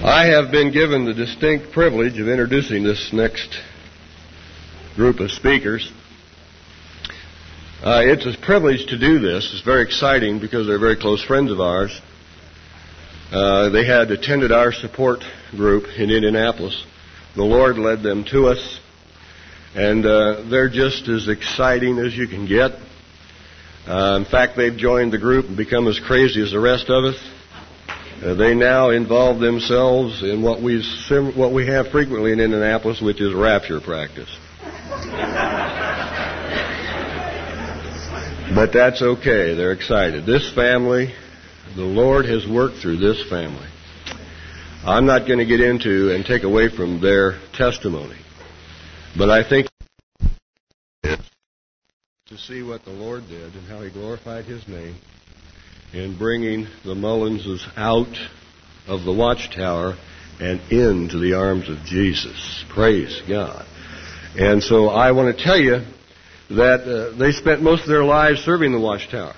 I have been given the distinct privilege of introducing this next group of speakers. It's a privilege to do this. It's very exciting because they're very close friends of ours. They had attended our support group in Indianapolis. The Lord led them to us, and they're just as exciting as you can get. In fact, they've joined the group and become as crazy as the rest of us. They now involve themselves in what we have frequently in Indianapolis, which is rapture practice. But that's okay. They're excited. This family, the Lord has worked through this family. I'm not going to get into and take away from their testimony, but I think to see what the Lord did and how He glorified His name in bringing the Mullenses out of the watchtower and into the arms of Jesus. Praise God. And so I want to tell you that they spent most of their lives serving the watchtower.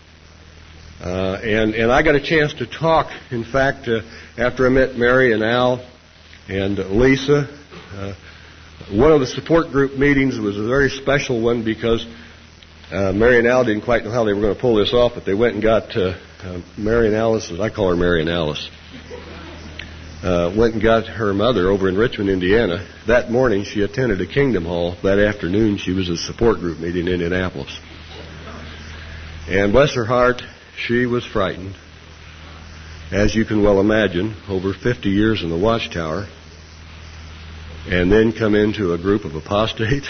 And I got a chance to talk, in fact, after I met Mary and Al and Lisa. One of the support group meetings was a very special one because Mary and Al didn't quite know how they were going to pull this off, but they went and got Mary and Alice, as I call her Mary and Alice, went and got her mother over in Richmond, Indiana. That morning she attended a Kingdom Hall. That afternoon she was at a support group meeting in Indianapolis. And bless her heart, she was frightened. As you can well imagine, over 50 years in the watchtower, and then come into a group of apostates.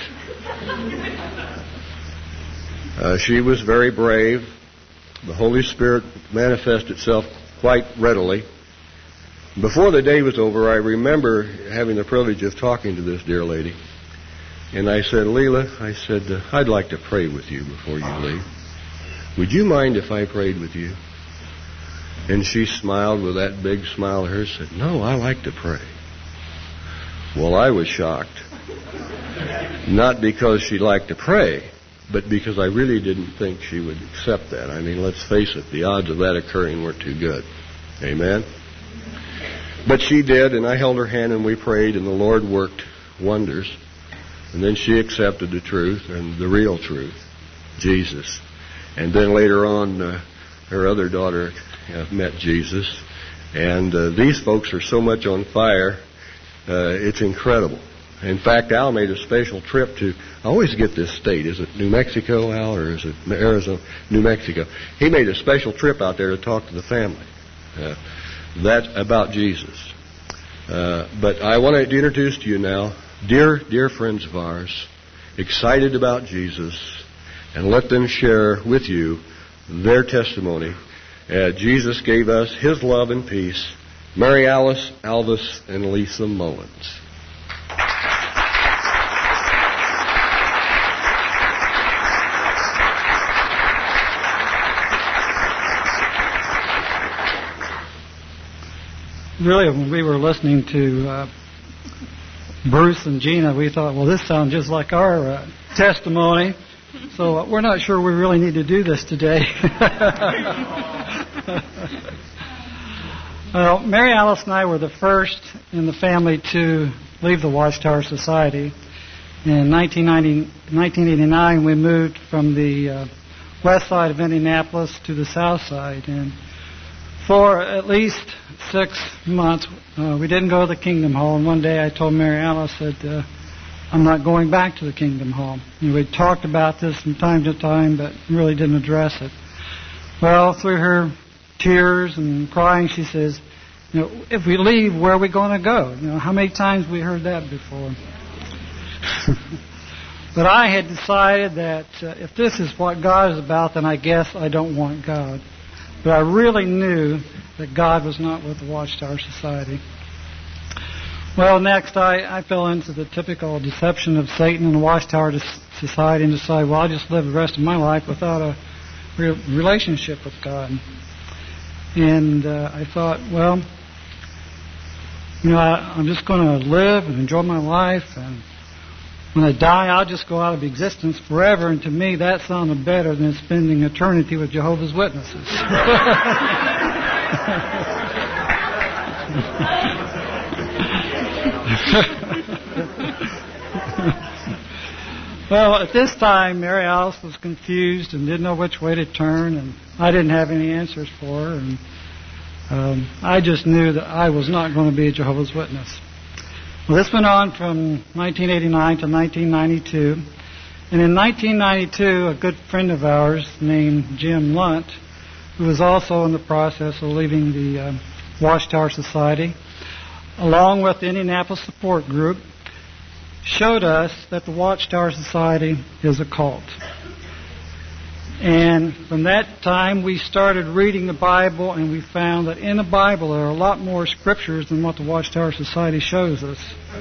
She was very brave. The Holy Spirit manifested itself quite readily. Before the day was over, I remember having the privilege of talking to this dear lady. And I said, Leela, I'd like to pray with you before you leave. Would you mind if I prayed with you? And she smiled with that big smile of hers and said, no, I like to pray. Well, I was shocked. Not because she liked to pray, but because I really didn't think she would accept that. I mean, let's face it, the odds of that occurring weren't too good. Amen? But she did, and I held her hand and we prayed, and the Lord worked wonders. And then she accepted the truth, and the real truth, Jesus. And then later on, her other daughter met Jesus. And these folks are so much on fire, it's incredible. In fact, Al made a special trip to, I always get this state, is it New Mexico, Al, or is it Arizona? New Mexico. He made a special trip out there to talk to the family. That's about Jesus. But I want to introduce to you now, dear friends of ours, excited about Jesus, and let them share with you their testimony. Jesus gave us His love and peace. Mary Alice, Alvis, and Lisa Mullens. Really, when we were listening to Bruce and Gina, we thought, well, this sounds just like our testimony. So we're not sure we really need to do this today. Well, Mary Alice and I were the first in the family to leave the Watchtower Society. In 1989, we moved from the west side of Indianapolis to the south side. And for at least 6 months, we didn't go to the Kingdom Hall. And one day I told Mary Alice that I'm not going back to the Kingdom Hall. And we talked about this from time to time, but really didn't address it. Well, through her tears and crying, she says, if we leave, where are we going to go? How many times we heard that before? But I had decided that if this is what God is about, then I guess I don't want God. But I really knew that God was not with the Watchtower Society. Well, next I fell into the typical deception of Satan and the Watchtower Society and decided, well, I'll just live the rest of my life without a relationship with God. And I thought, well, I'm just going to live and enjoy my life, and when I die, I'll just go out of existence forever. And to me, that sounded better than spending eternity with Jehovah's Witnesses. Well, at this time, Mary Alice was confused and didn't know which way to turn, and I didn't have any answers for her, and I just knew that I was not going to be a Jehovah's Witness. Well, this went on from 1989 to 1992, and in 1992, a good friend of ours named Jim Lunt, who was also in the process of leaving the Watchtower Society, along with the Indianapolis Support Group, showed us that the Watchtower Society is a cult. And from that time, we started reading the Bible, and we found that in the Bible there are a lot more scriptures than what the Watchtower Society shows us.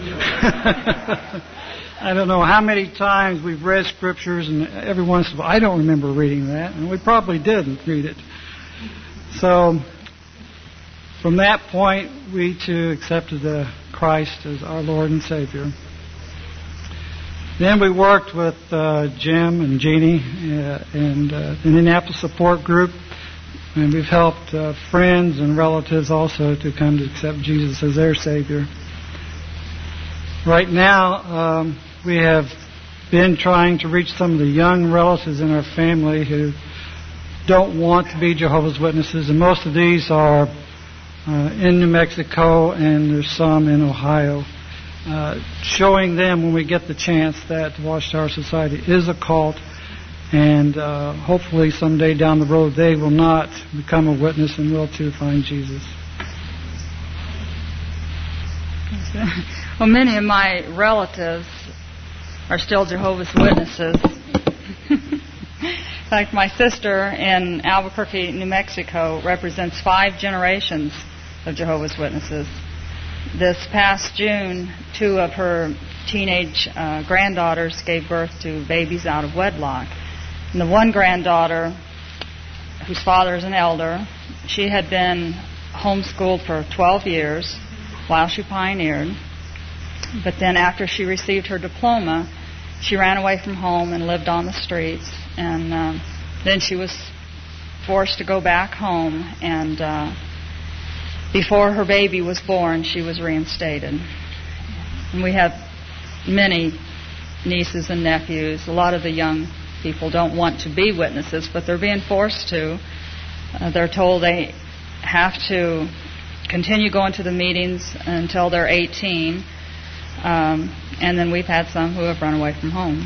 I don't know how many times we've read scriptures, and every once in a while, I don't remember reading that, and we probably didn't read it. So, from that point, we too accepted Christ as our Lord and Savior. Then we worked with Jim and Jeannie and the Indianapolis Support Group, and we've helped friends and relatives also to come to accept Jesus as their Savior. Right now, we have been trying to reach some of the young relatives in our family who don't want to be Jehovah's Witnesses, and most of these are in New Mexico, and there's some in Ohio. Showing them when we get the chance that the Watchtower Society is a cult, and hopefully someday down the road they will not become a witness and will too find Jesus. Well, many of my relatives are still Jehovah's Witnesses. In fact, my sister in Albuquerque, New Mexico, represents 5 generations of Jehovah's Witnesses. This past June, 2 of her teenage granddaughters gave birth to babies out of wedlock. And the one granddaughter, whose father is an elder, she had been homeschooled for 12 years while she pioneered. But then after she received her diploma, she ran away from home and lived on the streets. And then she was forced to go back home, and before her baby was born, she was reinstated. And we have many nieces and nephews. A lot of the young people don't want to be witnesses, but they're being forced to. They're told they have to continue going to the meetings until they're 18. And then we've had some who have run away from home.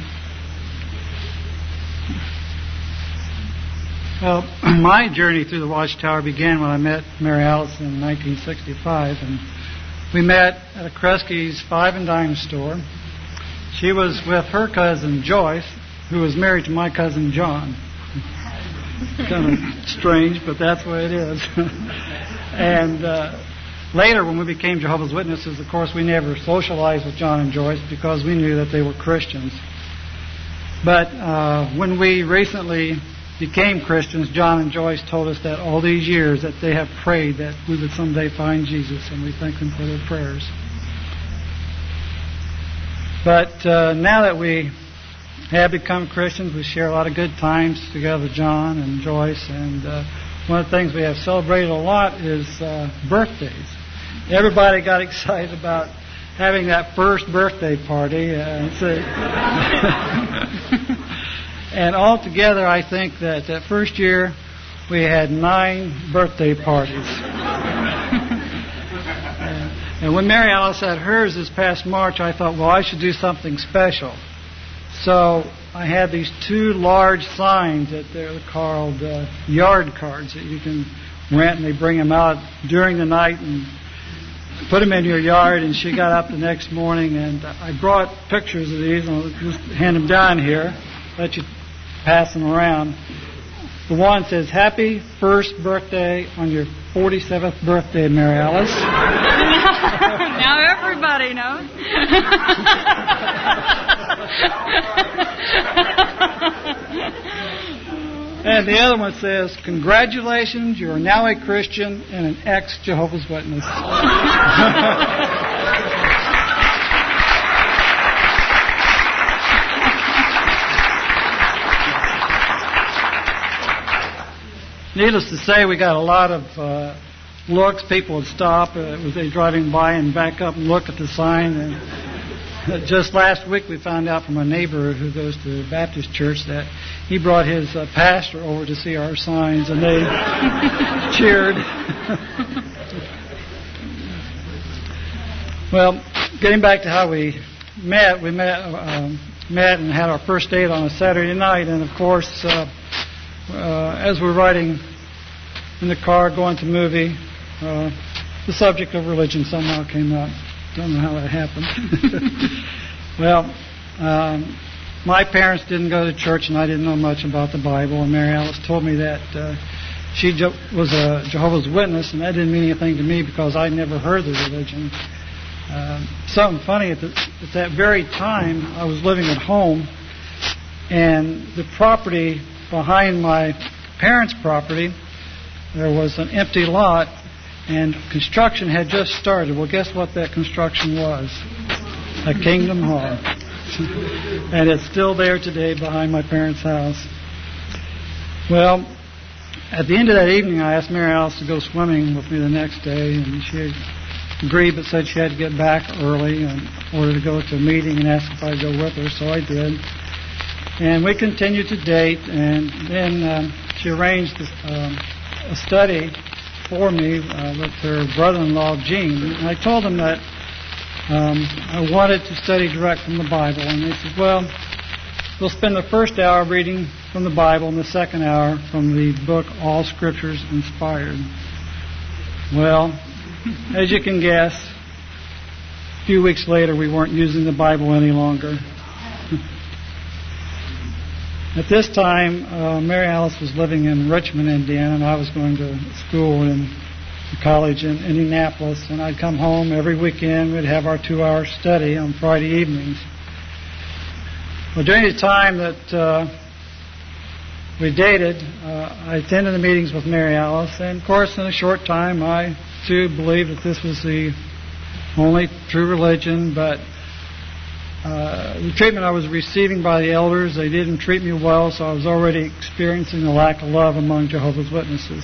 Well, my journey through the Watchtower began when I met Mary Alice in 1965, and we met at a Kresge's Five and Dime store. She was with her cousin Joyce, who was married to my cousin John. Kind of strange, but that's the way it is. And later, when we became Jehovah's Witnesses, of course, we never socialized with John and Joyce because we knew that they were Christians. But when we recently became Christians, John and Joyce told us that all these years that they have prayed that we would someday find Jesus, and we thank them for their prayers. But now that we have become Christians, we share a lot of good times together, John and Joyce, and one of the things we have celebrated a lot is birthdays. Everybody got excited about having that first birthday party. And altogether, I think that first year we had 9 birthday parties. And when Mary Alice had hers this past March, I thought, well, I should do something special. So I had these 2 large signs that they're called yard cards that you can rent, and they bring them out during the night and put them in your yard. And she got up the next morning, and I brought pictures of these, and I'll just hand them down here, let you pass them around. The one says, "Happy first birthday on your 47th birthday, Mary Alice." Now everybody knows. And the other one says, "Congratulations, you are now a Christian and an ex-Jehovah's Witness." Needless to say, we got a lot of looks. People would stop. They driving by and back up and look at the sign. And just last week we found out from a neighbor who goes to the Baptist church that he brought his pastor over to see our signs, and they cheered. Well, getting back to how we met and had our first date on a Saturday night, and of course, as we're riding in the car going to the movie, the subject of religion somehow came up. Don't know how that happened. Well, my parents didn't go to church, and I didn't know much about the Bible. And Mary Alice told me that she was a Jehovah's Witness, and that didn't mean anything to me because I'd never heard the religion. Something funny, at that very time, I was living at home, and the property behind my parents' property, there was an empty lot, and construction had just started. Well, guess what that construction was? A Kingdom Hall. And it's still there today behind my parents' house. Well, at the end of that evening, I asked Mary Alice to go swimming with me the next day, and she agreed but said she had to get back early in order to go to a meeting and asked if I'd go with her, so I did. And we continued to date, and then she arranged a study for me with her brother-in-law, Gene. And I told him that I wanted to study direct from the Bible, and they said, well, we'll spend the first hour reading from the Bible and the second hour from the book All Scriptures Inspired. Well, as you can guess, a few weeks later we weren't using the Bible any longer. At this time, Mary Alice was living in Richmond, Indiana, and I was going to school in college in Indianapolis, and I'd come home every weekend. We'd have our 2-hour study on Friday evenings. Well, during the time that we dated, I attended the meetings with Mary Alice, and of course, in a short time, I too believed that this was the only true religion, but the treatment I was receiving by the elders, they didn't treat me well, so I was already experiencing a lack of love among Jehovah's Witnesses.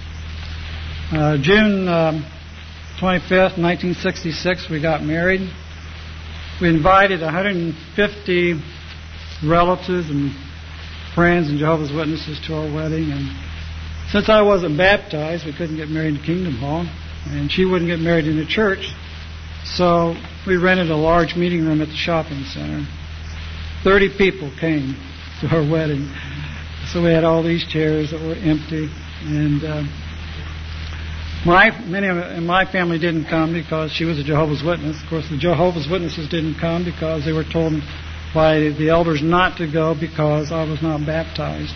June 25th, 1966, we got married. We invited 150 relatives and friends and Jehovah's Witnesses to our wedding. And since I wasn't baptized, we couldn't get married in Kingdom Hall, and she wouldn't get married in the church. So we rented a large meeting room at the shopping center. 30 people came to our wedding. So we had all these chairs that were empty. And many in my family didn't come because she was a Jehovah's Witness. Of course, the Jehovah's Witnesses didn't come because they were told by the elders not to go because I was not baptized.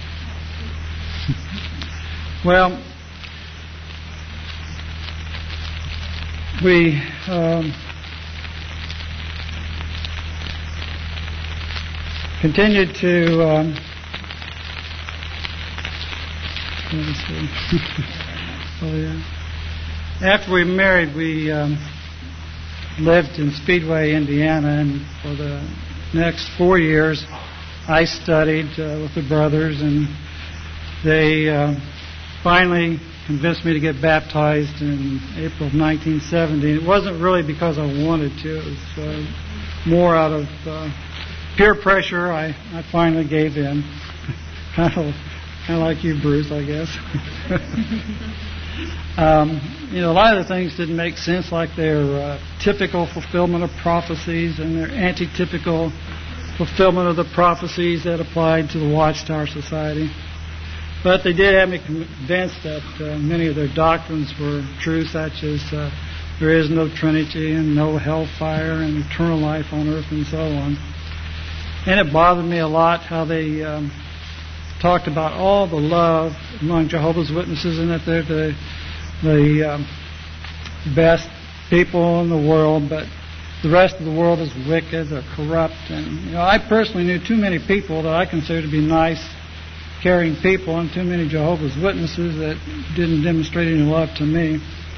Well, we continued to let me see. Oh, yeah. After we married, we lived in Speedway, Indiana, and for the next 4 years I studied with the brothers, and they finally convinced me to get baptized in April of 1970. It wasn't really because I wanted to. It was more out of peer pressure. I finally gave in. kind of like you, Bruce, I guess. A lot of the things didn't make sense, like their typical fulfillment of prophecies and their anti-typical fulfillment of the prophecies that applied to the Watchtower Society. But they did have me convinced that many of their doctrines were true, such as there is no Trinity and no hellfire and eternal life on earth and so on. And it bothered me a lot how they talked about all the love among Jehovah's Witnesses and that they're the best people in the world, but the rest of the world is wicked or corrupt. And I personally knew too many people that I consider to be nice, caring people, and too many Jehovah's Witnesses that didn't demonstrate any love to me.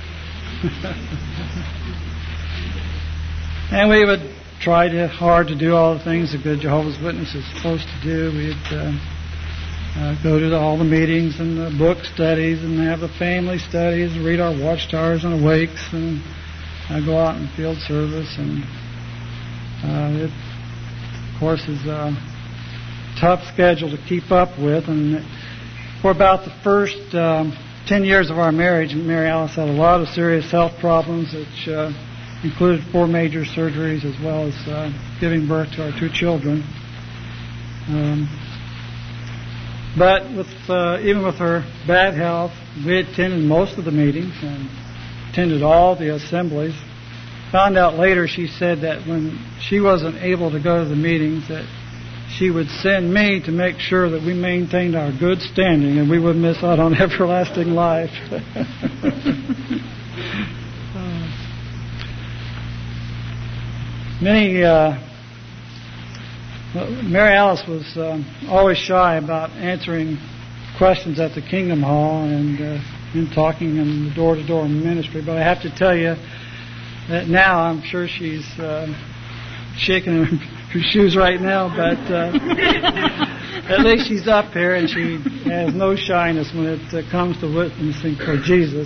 And we would try hard to do all the things a good Jehovah's Witness is supposed to do. We'd go to all the meetings and the book studies and have the family studies, read our Watchtowers and Awakes, and go out in field service. And it, of course, is a tough schedule to keep up with. And for about the first 10 years of our marriage, Mary Alice had a lot of serious health problems, which included 4 major surgeries as well as giving birth to our 2 children. But even with her bad health, we attended most of the meetings and attended all the assemblies. Found out later, she said that when she wasn't able to go to the meetings, that she would send me to make sure that we maintained our good standing and we would miss out on everlasting life. Mary Alice was always shy about answering questions at the Kingdom Hall and in talking in the door-to-door ministry. But I have to tell you that now I'm sure she's shaking her shoes right now, but at least she's up here and she has no shyness when it comes to witnessing for Jesus.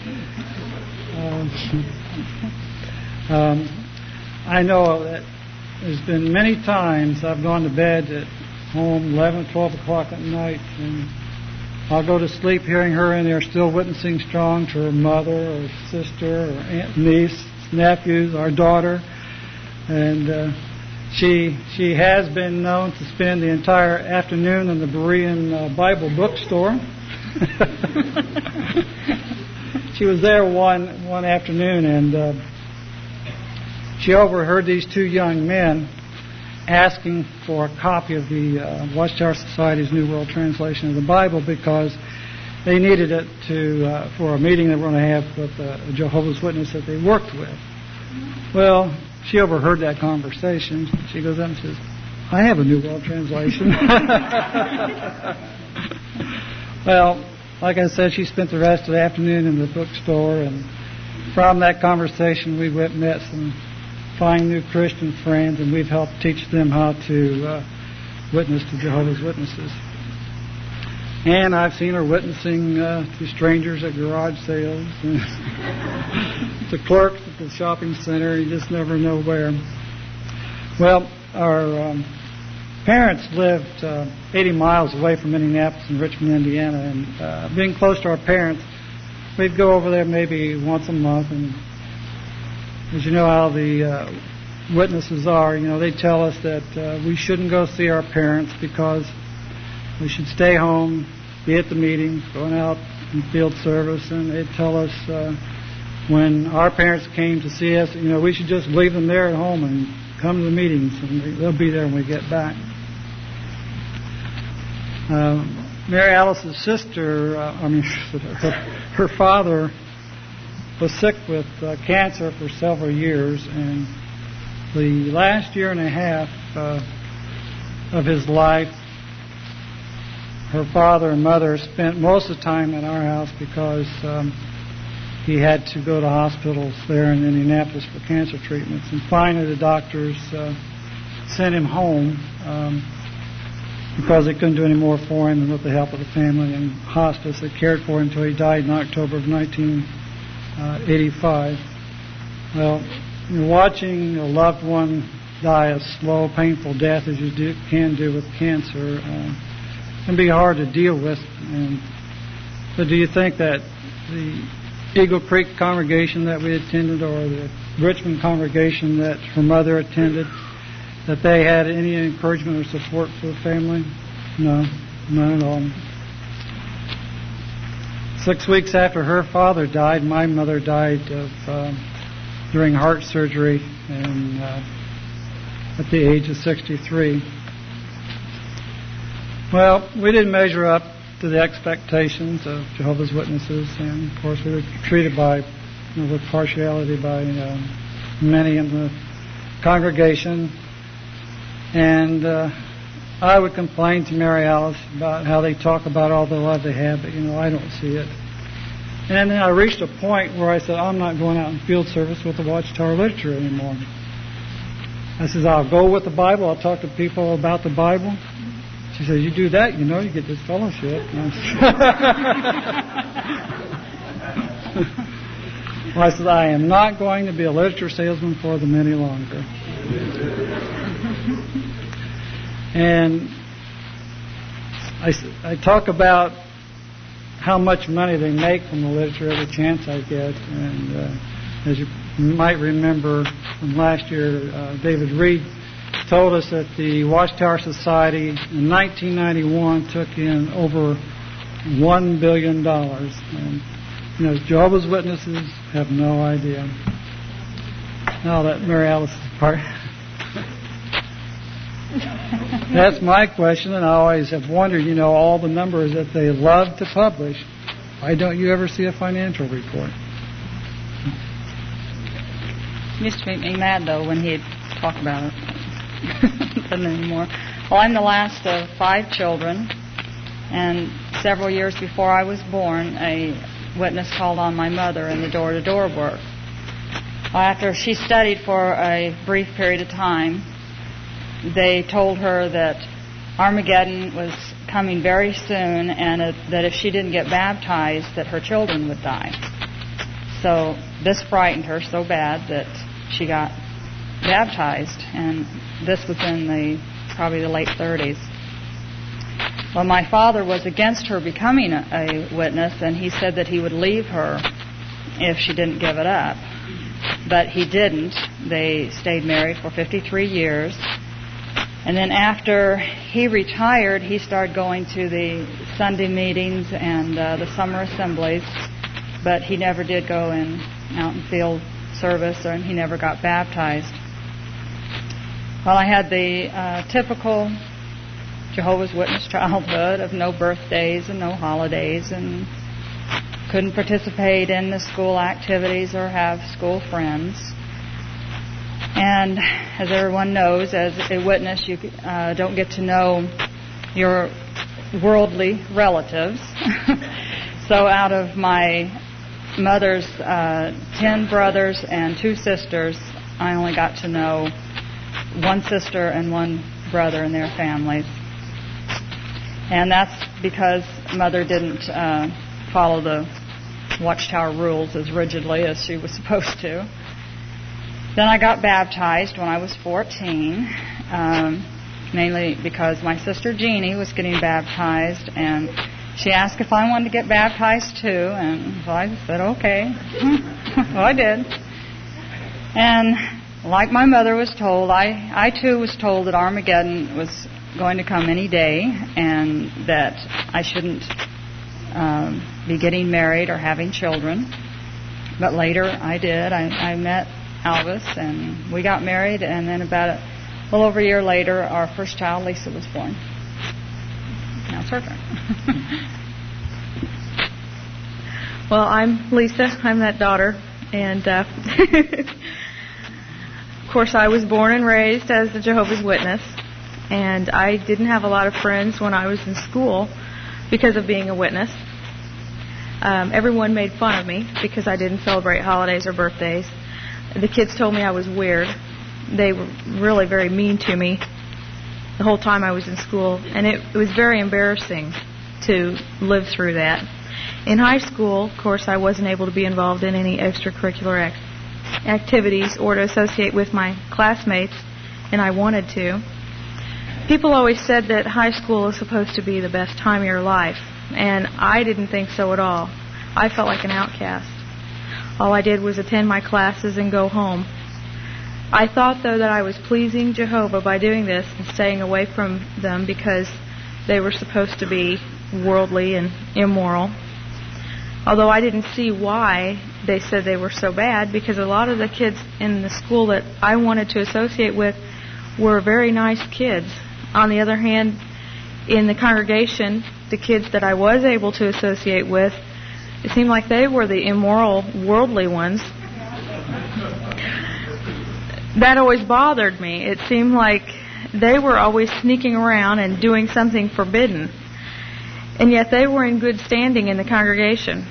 I know that there's been many times I've gone to bed at home 11, 12 o'clock at night, and I'll go to sleep hearing her in there still witnessing strong to her mother or sister or aunt, niece, nephews, our daughter. And she has been known to spend the entire afternoon in the Berean Bible bookstore. She was there one afternoon, and she overheard these 2 young men asking for a copy of the Watchtower Society's New World Translation of the Bible because they needed it for a meeting they were going to have with a Jehovah's Witness that they worked with. Well, she overheard that conversation. She goes up and says, "I have a New World Translation." Well, like I said, she spent the rest of the afternoon in the bookstore, and from that conversation we met some fine new Christian friends, and we've helped teach them how to witness to Jehovah's Witnesses. And I've seen her witnessing to strangers at garage sales, and to clerks at the shopping center. You just never know where. Well, our parents lived 80 miles away from Indianapolis in Richmond, Indiana, and being close to our parents, we'd go over there maybe once a month. And as you know how the witnesses are, they tell us that we shouldn't go see our parents because we should stay home, be at the meetings, going out in field service, and they'd tell us when our parents came to see us, we should just leave them there at home and come to the meetings, and they'll be there when we get back. Mary Alice's sister, her father was sick with cancer for several years, and the last year and a half of his life, her father and mother spent most of the time at our house because he had to go to hospitals there in Indianapolis for cancer treatments. And finally the doctors sent him home because they couldn't do any more for him, and with the help of the family and hospice, they cared for him until he died in October of 1985. Well, watching a loved one die a slow, painful death as you can do with cancer can be hard to deal with. But do you think that the Eagle Creek congregation that we attended, or the Richmond congregation that her mother attended, that they had any encouragement or support for the family? No, none at all. 6 weeks after her father died, my mother died during heart surgery and at the age of 63. Well, we didn't measure up to the expectations of Jehovah's Witnesses, and of course we were treated with partiality by many in the congregation. And I would complain to Mary Alice about how they talk about all the love they have, but I don't see it. And then I reached a point where I said, I'm not going out in field service with the Watchtower literature anymore. I said, I'll go with the Bible. I'll talk to people about the Bible. She She says, you do that, you get this fellowship. Well, I said, I am not going to be a literature salesman for them any longer. And I talk about how much money they make from the literature every chance I get. And as you might remember from last year, David Reed told us that the Watchtower Society in 1991 took in over $1 billion. And, Jehovah's Witnesses have no idea. Now that Mary Alice's part. That's my question, and I always have wondered, all the numbers that they love to publish. Why don't you ever see a financial report? It used to make me mad, though, when he'd talk about it. Doesn't anymore. Well, I'm the last of 5 children, and several years before I was born, a witness called on my mother in the door-to-door work. After she studied for a brief period of time, they told her that Armageddon was coming very soon, and that if she didn't get baptized, that her children would die. So this frightened her so bad that she got baptized, and this was in probably the late 30s. Well, my father was against her becoming a witness, and he said that he would leave her if she didn't give it up. But he didn't. They stayed married for 53 years. And then after he retired, he started going to the Sunday meetings and the summer assemblies, but he never did go out in field service, and he never got baptized. Well, I had the typical Jehovah's Witness childhood of no birthdays and no holidays, and couldn't participate in the school activities or have school friends. And as everyone knows, as a witness, you don't get to know your worldly relatives. So out of my mother's 10 brothers and 2 sisters, I only got to know 1 sister and 1 brother and their families. And that's because Mother didn't follow the Watchtower rules as rigidly as she was supposed to. Then I got baptized when I was 14, mainly because my sister Jeannie was getting baptized, and she asked if I wanted to get baptized too, and so I said, okay. Well, I did. And like my mother was told, I too was told that Armageddon was going to come any day, and that I shouldn't be getting married or having children. But later I did. I met Albus, and we got married, and then about a little over a year later, our first child, Lisa, was born. Now it's her turn. Well, I'm Lisa. I'm that daughter, and of course I was born and raised as a Jehovah's Witness, and I didn't have a lot of friends when I was in school because of being a witness. Everyone made fun of me because I didn't celebrate holidays or birthdays. The kids told me I was weird. They were really very mean to me the whole time I was in school, and it was very embarrassing to live through that. In high school, of course, I wasn't able to be involved in any extracurricular activities or to associate with my classmates, and I wanted to. People always said that high school is supposed to be the best time of your life, and I didn't think so at all. I felt like an outcast. All I did was attend my classes and go home. I thought, though, that I was pleasing Jehovah by doing this and staying away from them because they were supposed to be worldly and immoral. Although I didn't see why they said they were so bad, because a lot of the kids in the school that I wanted to associate with were very nice kids. On the other hand, in the congregation, the kids that I was able to associate with, it seemed like they were the immoral, worldly ones. That always bothered me. It seemed like they were always sneaking around and doing something forbidden, and yet they were in good standing in the congregation.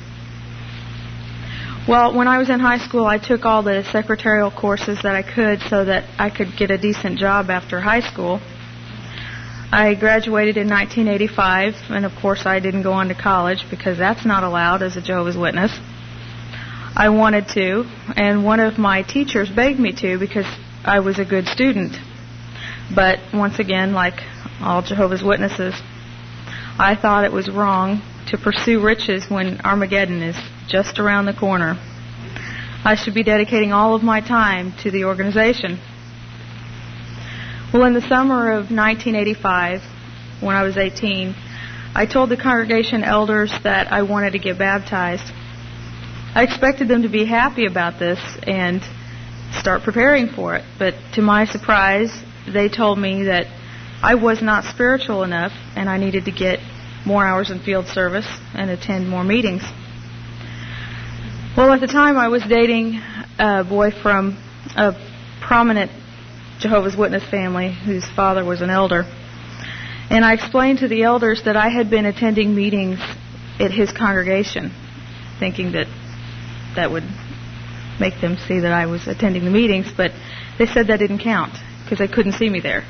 Well, when I was in high school, I took all the secretarial courses that I could so that I could get a decent job after high school. I graduated in 1985, and of course I didn't go on to college because that's not allowed as a Jehovah's Witness. I wanted to, and one of my teachers begged me to because I was a good student. But once again, like all Jehovah's Witnesses, I thought it was wrong to pursue riches when Armageddon is just around the corner. I should be dedicating all of my time to the organization. Well, in the summer of 1985, when I was 18, I told the congregation elders that I wanted to get baptized. I expected them to be happy about this and start preparing for it, but to my surprise, they told me that I was not spiritual enough and I needed to get more hours in field service and attend more meetings. Well, at the time I was dating a boy from a prominent Jehovah's Witness family whose father was an elder. And I explained to the elders that I had been attending meetings at his congregation, thinking that that would make them see that I was attending the meetings, but they said that didn't count because they couldn't see me there.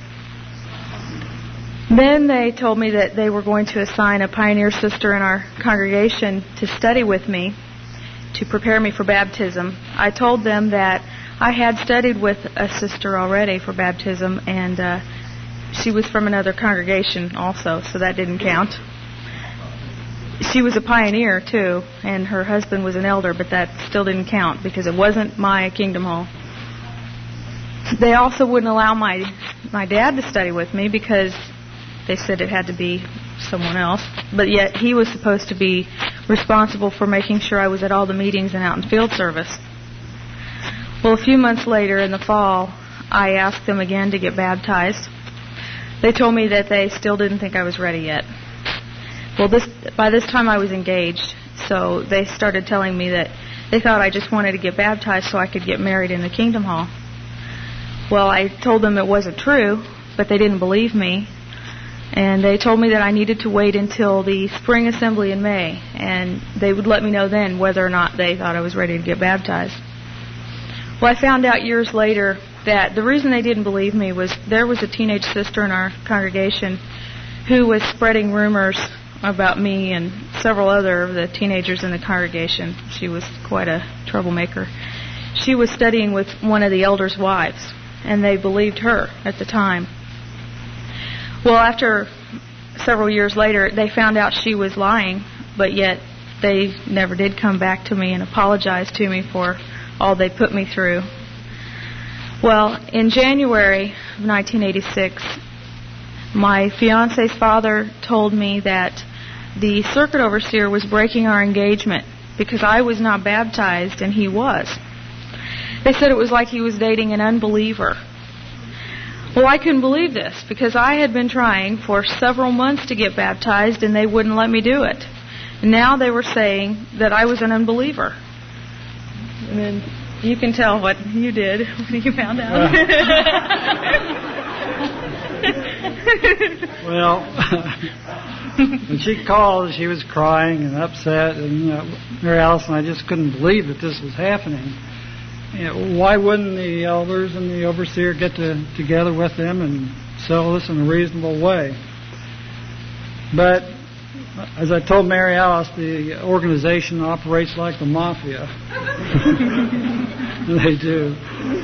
Then they told me that they were going to assign a pioneer sister in our congregation to study with me to prepare me for baptism. I told them that I had studied with a sister already for baptism, and she was from another congregation also, so that didn't count. She was a pioneer, too, and her husband was an elder, but that still didn't count because it wasn't my Kingdom Hall. They also wouldn't allow my dad to study with me because they said it had to be someone else, but yet he was supposed to be responsible for making sure I was at all the meetings and out in field service. Well, a few months later in the fall, I asked them again to get baptized. They told me that they still didn't think I was ready yet. Well, by this time I was engaged, so they started telling me that they thought I just wanted to get baptized so I could get married in the Kingdom Hall. Well, I told them it wasn't true, but they didn't believe me. And they told me that I needed to wait until the spring assembly in May, and they would let me know then whether or not they thought I was ready to get baptized. Well, I found out years later that the reason they didn't believe me was there was a teenage sister in our congregation who was spreading rumors about me and several other of the teenagers in the congregation. She was quite a troublemaker. She was studying with one of the elders' wives, and they believed her at the time. Well, after several years later, they found out she was lying, but yet they never did come back to me and apologize to me for all they put me through. Well, in January of 1986, my fiance's father told me that the circuit overseer was breaking our engagement because I was not baptized and he was. They said it was like he was dating an unbeliever. Well, I couldn't believe this because I had been trying for several months to get baptized and they wouldn't let me do it. And now they were saying that I was an unbeliever. And then you can tell what you did when you found out. Well, when she called, she was crying and upset, and Mary Alice and I just couldn't believe that this was happening. Why wouldn't the elders and the overseer get together with them and settle this in a reasonable way? But as I told Mary Alice, the organization operates like the mafia. They do.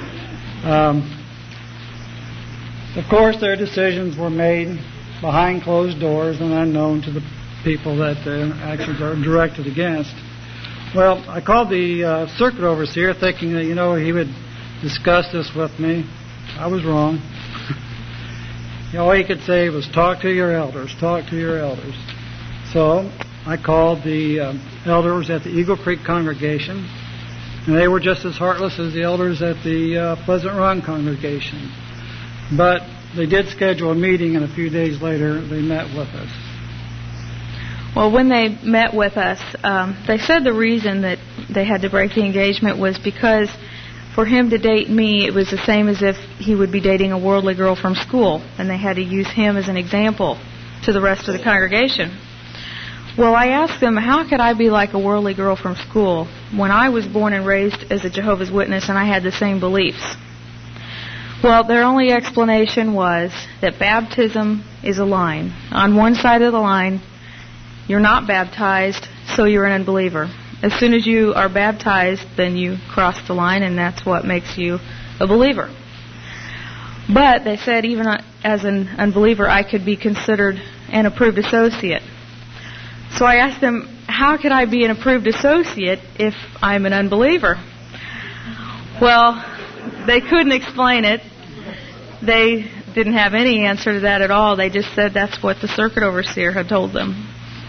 Of course, their decisions were made behind closed doors and unknown to the people that the actions are directed against. Well, I called the circuit overseer thinking that, he would discuss this with me. I was wrong. All he could say was, talk to your elders, talk to your elders. So I called the elders at the Eagle Creek congregation, and they were just as heartless as the elders at the Pleasant Run congregation. But they did schedule a meeting, and a few days later they met with us. Well, when they met with us, they said the reason that they had to break the engagement was because for him to date me, it was the same as if he would be dating a worldly girl from school, and they had to use him as an example to the rest of the congregation. Well, I asked them, how could I be like a worldly girl from school when I was born and raised as a Jehovah's Witness and I had the same beliefs? Well, their only explanation was that baptism is a line. On one side of the line, you're not baptized, so you're an unbeliever. As soon as you are baptized, then you cross the line, and that's what makes you a believer. But they said even as an unbeliever, I could be considered an approved associate. So I asked them, how could I be an approved associate if I'm an unbeliever? Well, they couldn't explain it. They didn't have any answer to that at all. They just said that's what the circuit overseer had told them.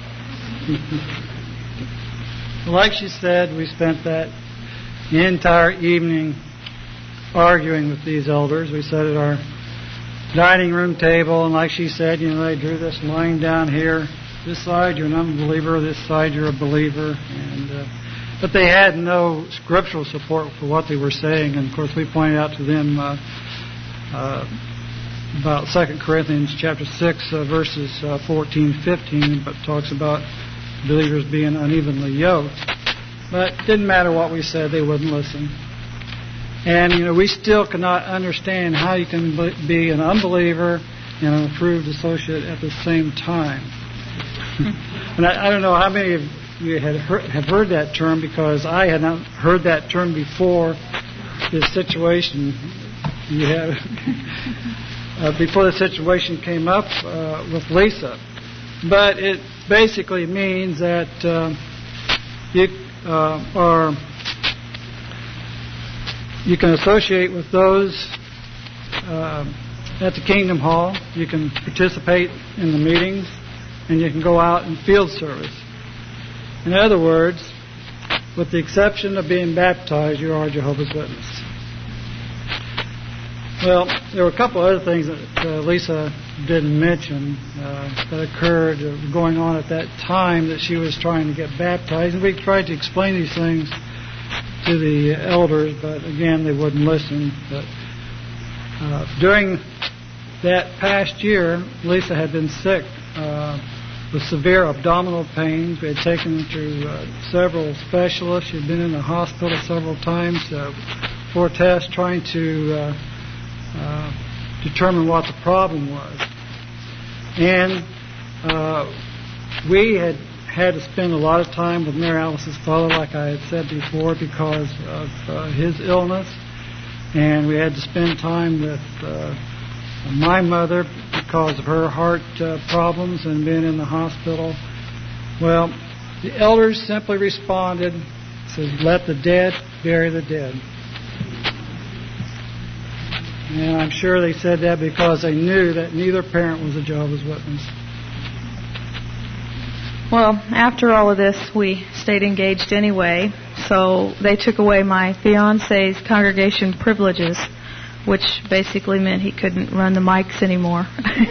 Like she said, we spent that entire evening arguing with these elders. We sat at our dining room table, and like she said, they drew this line down here. This side, you're an unbeliever. This side, you're a believer. But they had no scriptural support for what they were saying. And, of course, we pointed out to them about 2 Corinthians chapter 6, verses 14, 15, but talks about believers being unevenly yoked. But it didn't matter what we said, they wouldn't listen. And, we still cannot understand how you can be an unbeliever and an approved associate at the same time. And I don't know how many of you have heard that term, because I had not heard that term before this situation. Before the situation came up with Lisa. But it basically means that you can associate with those at the Kingdom Hall. You can participate in the meetings, and you can go out in field service. In other words, with the exception of being baptized, you are a Jehovah's Witness. Well, there were a couple other things that Lisa didn't mention that occurred going on at that time that she was trying to get baptized. And we tried to explain these things to the elders, but again, they wouldn't listen. But during that past year, Lisa had been sick with severe abdominal pains. We had taken her to several specialists. She had been in the hospital several times for tests, trying to determine what the problem was. And we had to spend a lot of time with Mary Alice's father, like I had said before, because of his illness. And we had to spend time with my mother because of her heart problems and being in the hospital. Well, the elders simply responded, says, "Let the dead bury the dead." And I'm sure they said that because they knew that neither parent was a Jehovah's Witness. Well, after all of this, we stayed engaged anyway, so they took away my fiancé's congregation privileges, which basically meant he couldn't run the mics anymore.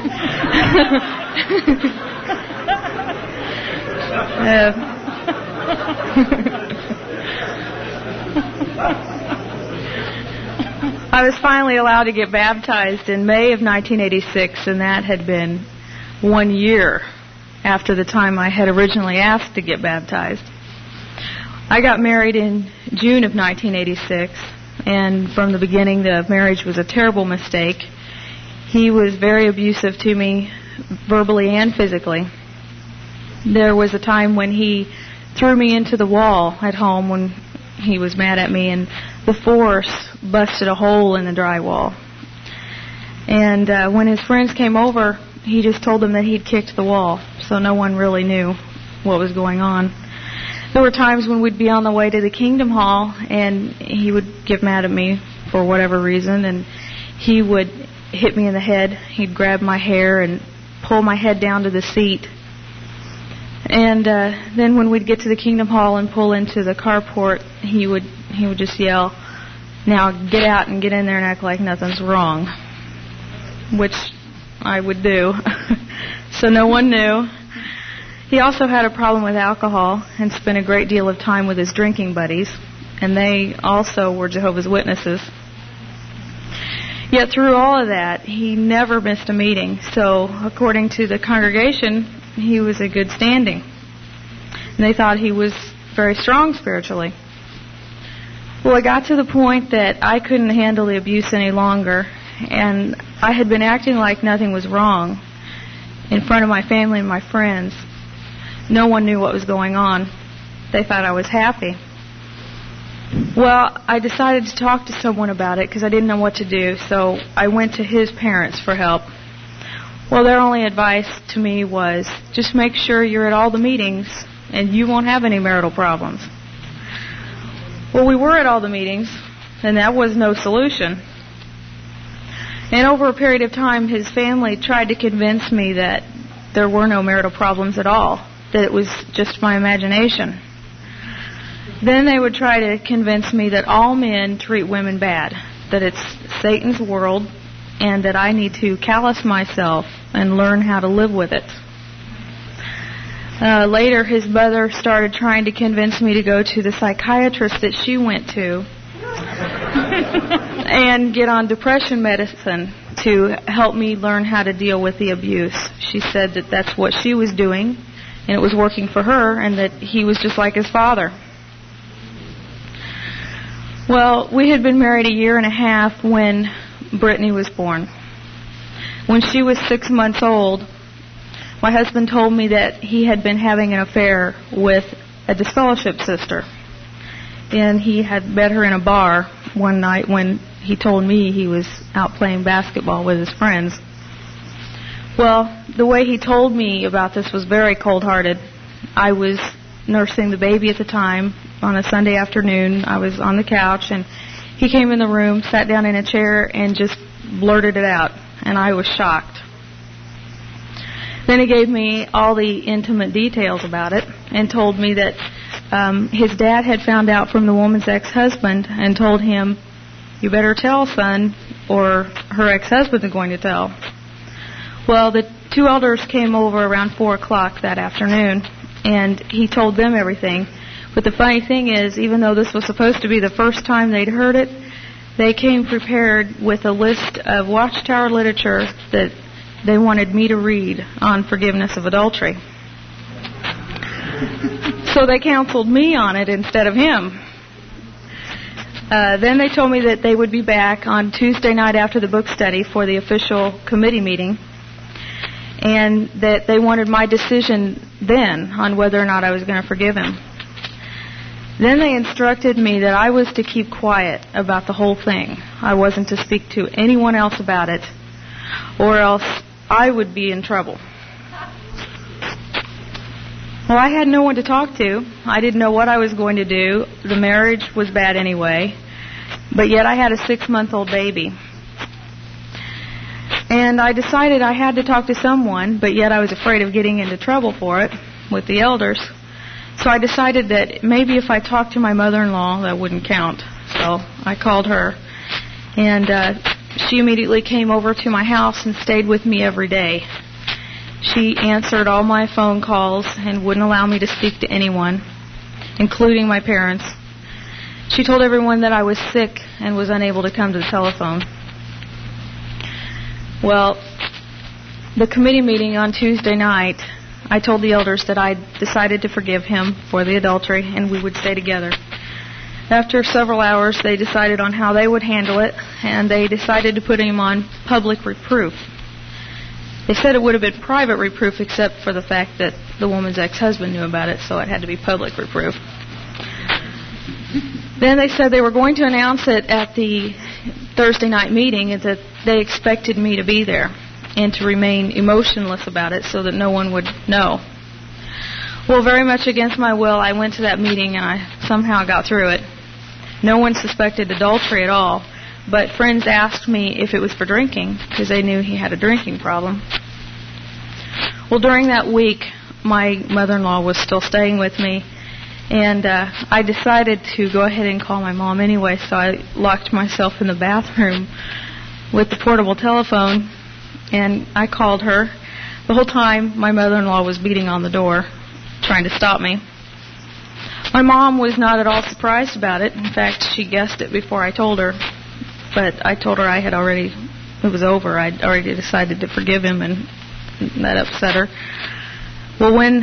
I was finally allowed to get baptized in May of 1986, and that had been 1 year after the time I had originally asked to get baptized. I got married in June of 1986, and from the beginning the marriage was a terrible mistake. He was very abusive to me, verbally and physically. There was a time when he threw me into the wall at home when he was mad at me, and the force busted a hole in the drywall. And when his friends came over, he just told them that he'd kicked the wall, so no one really knew what was going on. There were times when we'd be on the way to the Kingdom Hall, and he would get mad at me for whatever reason, and he would hit me in the head. He'd grab my hair and pull my head down to the seat. And then when we'd get to the Kingdom Hall and pull into the carport, he would just yell, "Now get out and get in there and act like nothing's wrong," which I would do. So no one knew. He also had a problem with alcohol and spent a great deal of time with his drinking buddies, and they also were Jehovah's Witnesses. Yet through all of that, he never missed a meeting. So according to the congregation, he was in good standing. And they thought he was very strong spiritually. Well, it got to the point that I couldn't handle the abuse any longer, and I had been acting like nothing was wrong in front of my family and my friends. No one knew what was going on. They thought I was happy. Well, I decided to talk to someone about it because I didn't know what to do, so I went to his parents for help. Well, their only advice to me was, just make sure you're at all the meetings and you won't have any marital problems. Well, we were at all the meetings, and that was no solution. And over a period of time, his family tried to convince me that there were no marital problems at all, that it was just my imagination. Then they would try to convince me that all men treat women bad, that it's Satan's world, and that I need to callous myself and learn how to live with it. Later, his mother started trying to convince me to go to the psychiatrist that she went to and get on depression medicine to help me learn how to deal with the abuse. She said that that's what she was doing, and it was working for her, and that he was just like his father. Well, we had been married a year and a half when Brittany was born. When she was 6 months old, my husband told me that he had been having an affair with a disfellowship sister. And he had met her in a bar one night when he told me he was out playing basketball with his friends. Well, the way he told me about this was very cold-hearted. I was nursing the baby at the time on a Sunday afternoon. I was on the couch, and he came in the room, sat down in a chair, and just blurted it out. And I was shocked. Then he gave me all the intimate details about it and told me that his dad had found out from the woman's ex-husband and told him, "You better tell, son, or her ex-husband is going to tell." Well, the two elders came over around 4 o'clock that afternoon, and he told them everything. But the funny thing is, even though this was supposed to be the first time they'd heard it, they came prepared with a list of Watchtower literature that they wanted me to read on forgiveness of adultery. So they counseled me on it instead of him. Then they told me that they would be back on Tuesday night after the book study for the official committee meeting, and that they wanted my decision then on whether or not I was going to forgive him. Then they instructed me that I was to keep quiet about the whole thing. I wasn't to speak to anyone else about it, or else I would be in trouble. Well, I had no one to talk to. I didn't know what I was going to do. The marriage was bad anyway, but yet I had a 6-month-old baby. And I decided I had to talk to someone, but yet I was afraid of getting into trouble for it with the elders. So I decided that maybe if I talked to my mother-in-law, that wouldn't count. So I called her, and she immediately came over to my house and stayed with me every day. She answered all my phone calls and wouldn't allow me to speak to anyone, including my parents. She told everyone that I was sick and was unable to come to the telephone. Well, the committee meeting on Tuesday night, I told the elders that I decided to forgive him for the adultery and we would stay together. After several hours, they decided on how they would handle it, and they decided to put him on public reproof. They said it would have been private reproof except for the fact that the woman's ex-husband knew about it, so it had to be public reproof. Then they said they were going to announce it at the Thursday night meeting, and that they expected me to be there and to remain emotionless about it so that no one would know. Well, very much against my will, I went to that meeting and I somehow got through it. No one suspected adultery at all, but friends asked me if it was for drinking because they knew he had a drinking problem. Well, during that week, my mother-in-law was still staying with me, and I decided to go ahead and call my mom anyway, so I locked myself in the bathroom with the portable telephone, and I called her. The whole time, my mother-in-law was beating on the door, trying to stop me. My mom was not at all surprised about it. In fact, she guessed it before I told her. But I told her it was over. I'd already decided to forgive him, and that upset her. Well, when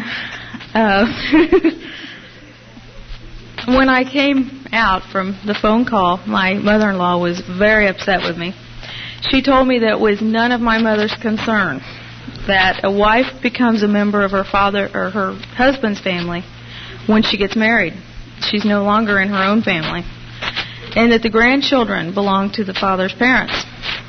I came out from the phone call, my mother-in-law was very upset with me. She told me that it was none of my mother's concern, that a wife becomes a member of her father or her husband's family when she gets married. She's no longer in her own family. And that the grandchildren belong to the father's parents.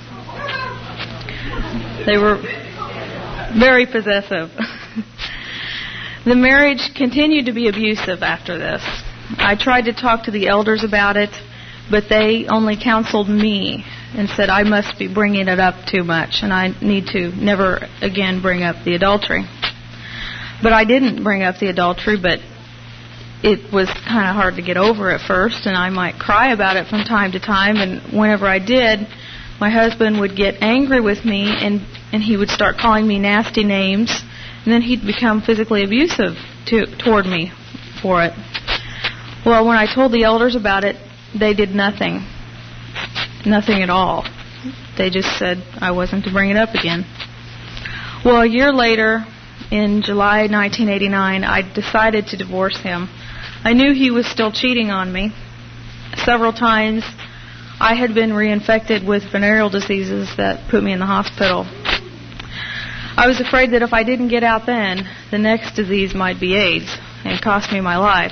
They were very possessive. The marriage continued to be abusive after this. I tried to talk to the elders about it, but they only counseled me and said I must be bringing it up too much and I need to never again bring up the adultery. But I didn't bring up the adultery, but it was kind of hard to get over at first, and I might cry about it from time to time, and whenever I did, my husband would get angry with me and he would start calling me nasty names, and then he'd become physically abusive toward me for it. Well, when I told the elders about it, they did nothing. Nothing at all. They just said I wasn't to bring it up again. Well, a year later, in July 1989, I decided to divorce him. I knew he was still cheating on me. Several times I had been reinfected with venereal diseases that put me in the hospital. I was afraid that if I didn't get out then, the next disease might be AIDS and cost me my life.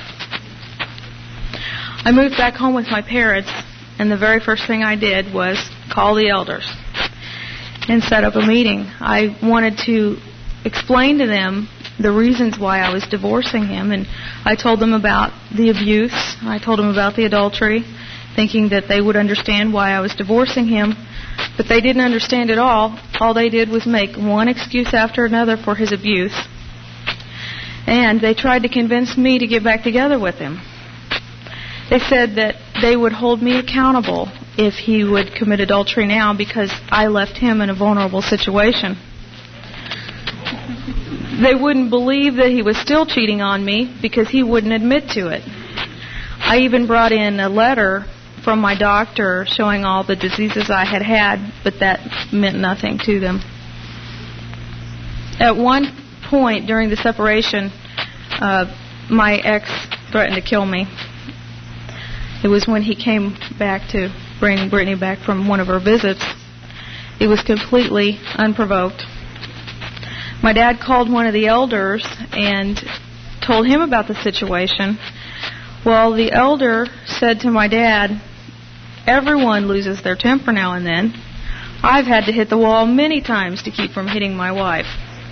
I moved back home with my parents, and the very first thing I did was call the elders and set up a meeting. I wanted to explain to them the reasons why I was divorcing him, and I told them about the abuse. I told them about the adultery, thinking that they would understand why I was divorcing him, but they didn't understand at all. All they did was make one excuse after another for his abuse, and they tried to convince me to get back together with him. They said that they would hold me accountable if he would commit adultery now because I left him in a vulnerable situation. They wouldn't believe that he was still cheating on me because he wouldn't admit to it. I even brought in a letter from my doctor showing all the diseases I had had, but that meant nothing to them. At one point during the separation, my ex threatened to kill me. It was when he came back to bring Brittany back from one of her visits. It was completely unprovoked. My dad called one of the elders and told him about the situation. Well, the elder said to my dad, "Everyone loses their temper now and then. I've had to hit the wall many times to keep from hitting my wife."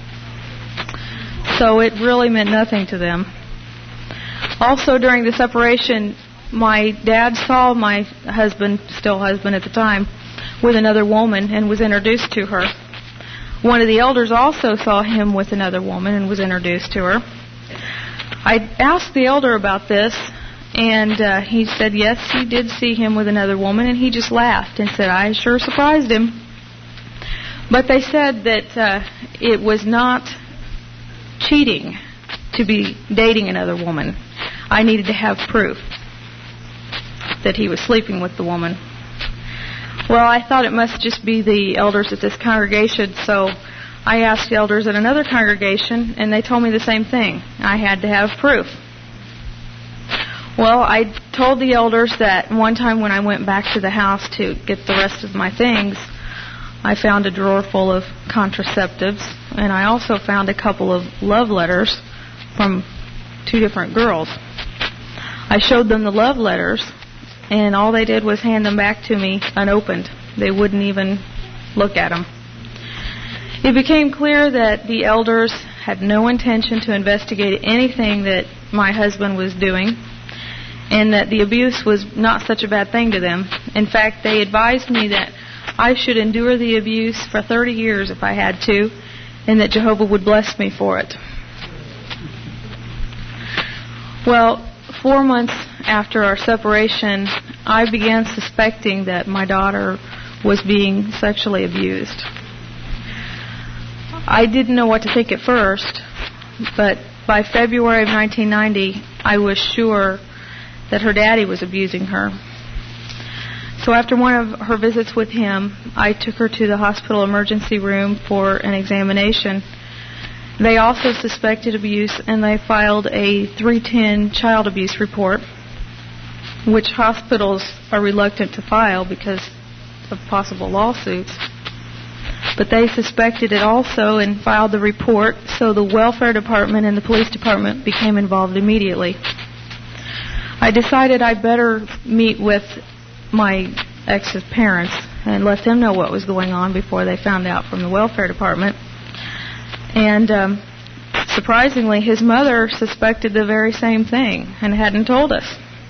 So it really meant nothing to them. Also, during the separation, my dad saw my husband, still husband at the time, with another woman and was introduced to her. One of the elders also saw him with another woman and was introduced to her. I asked the elder about this, and he said, yes, he did see him with another woman, and he just laughed and said, I sure surprised him. But they said that it was not cheating to be dating another woman. I needed to have proof that he was sleeping with the woman. Well, I thought it must just be the elders at this congregation, so I asked the elders at another congregation, and they told me the same thing. I had to have proof. Well, I told the elders that one time when I went back to the house to get the rest of my things, I found a drawer full of contraceptives, and I also found a couple of love letters from 2 different girls. I showed them the love letters, and all they did was hand them back to me unopened. They wouldn't even look at them. It became clear that the elders had no intention to investigate anything that my husband was doing, and that the abuse was not such a bad thing to them. In fact, they advised me that I should endure the abuse for 30 years if I had to, and that Jehovah would bless me for it. Well, 4 months after our separation, I began suspecting that my daughter was being sexually abused. I didn't know what to think at first, but by February of 1990, I was sure that her daddy was abusing her. So after one of her visits with him, I took her to the hospital emergency room for an examination. They also suspected abuse, and they filed a 310 child abuse report, which hospitals are reluctant to file because of possible lawsuits. But they suspected it also and filed the report, so the welfare department and the police department became involved immediately. I decided I'd better meet with my ex's parents and let them know what was going on before they found out from the welfare department. And surprisingly, his mother suspected the very same thing and hadn't told us.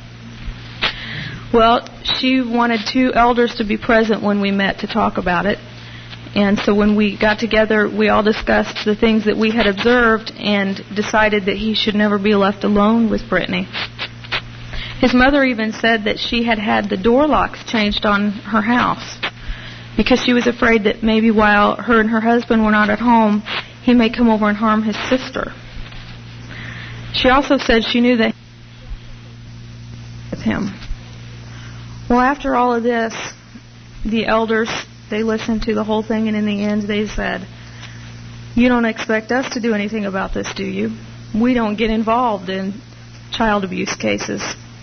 Well, she wanted two elders to be present when we met to talk about it. And so when we got together, we all discussed the things that we had observed and decided that he should never be left alone with Brittany. His mother even said that she had had the door locks changed on her house because she was afraid that maybe while her and her husband were not at home, he may come over and harm his sister. She also said she knew that with him. Well, after all of this, the elders, they listened to the whole thing, and in the end they said, "You don't expect us to do anything about this, do you? We don't get involved in child abuse cases."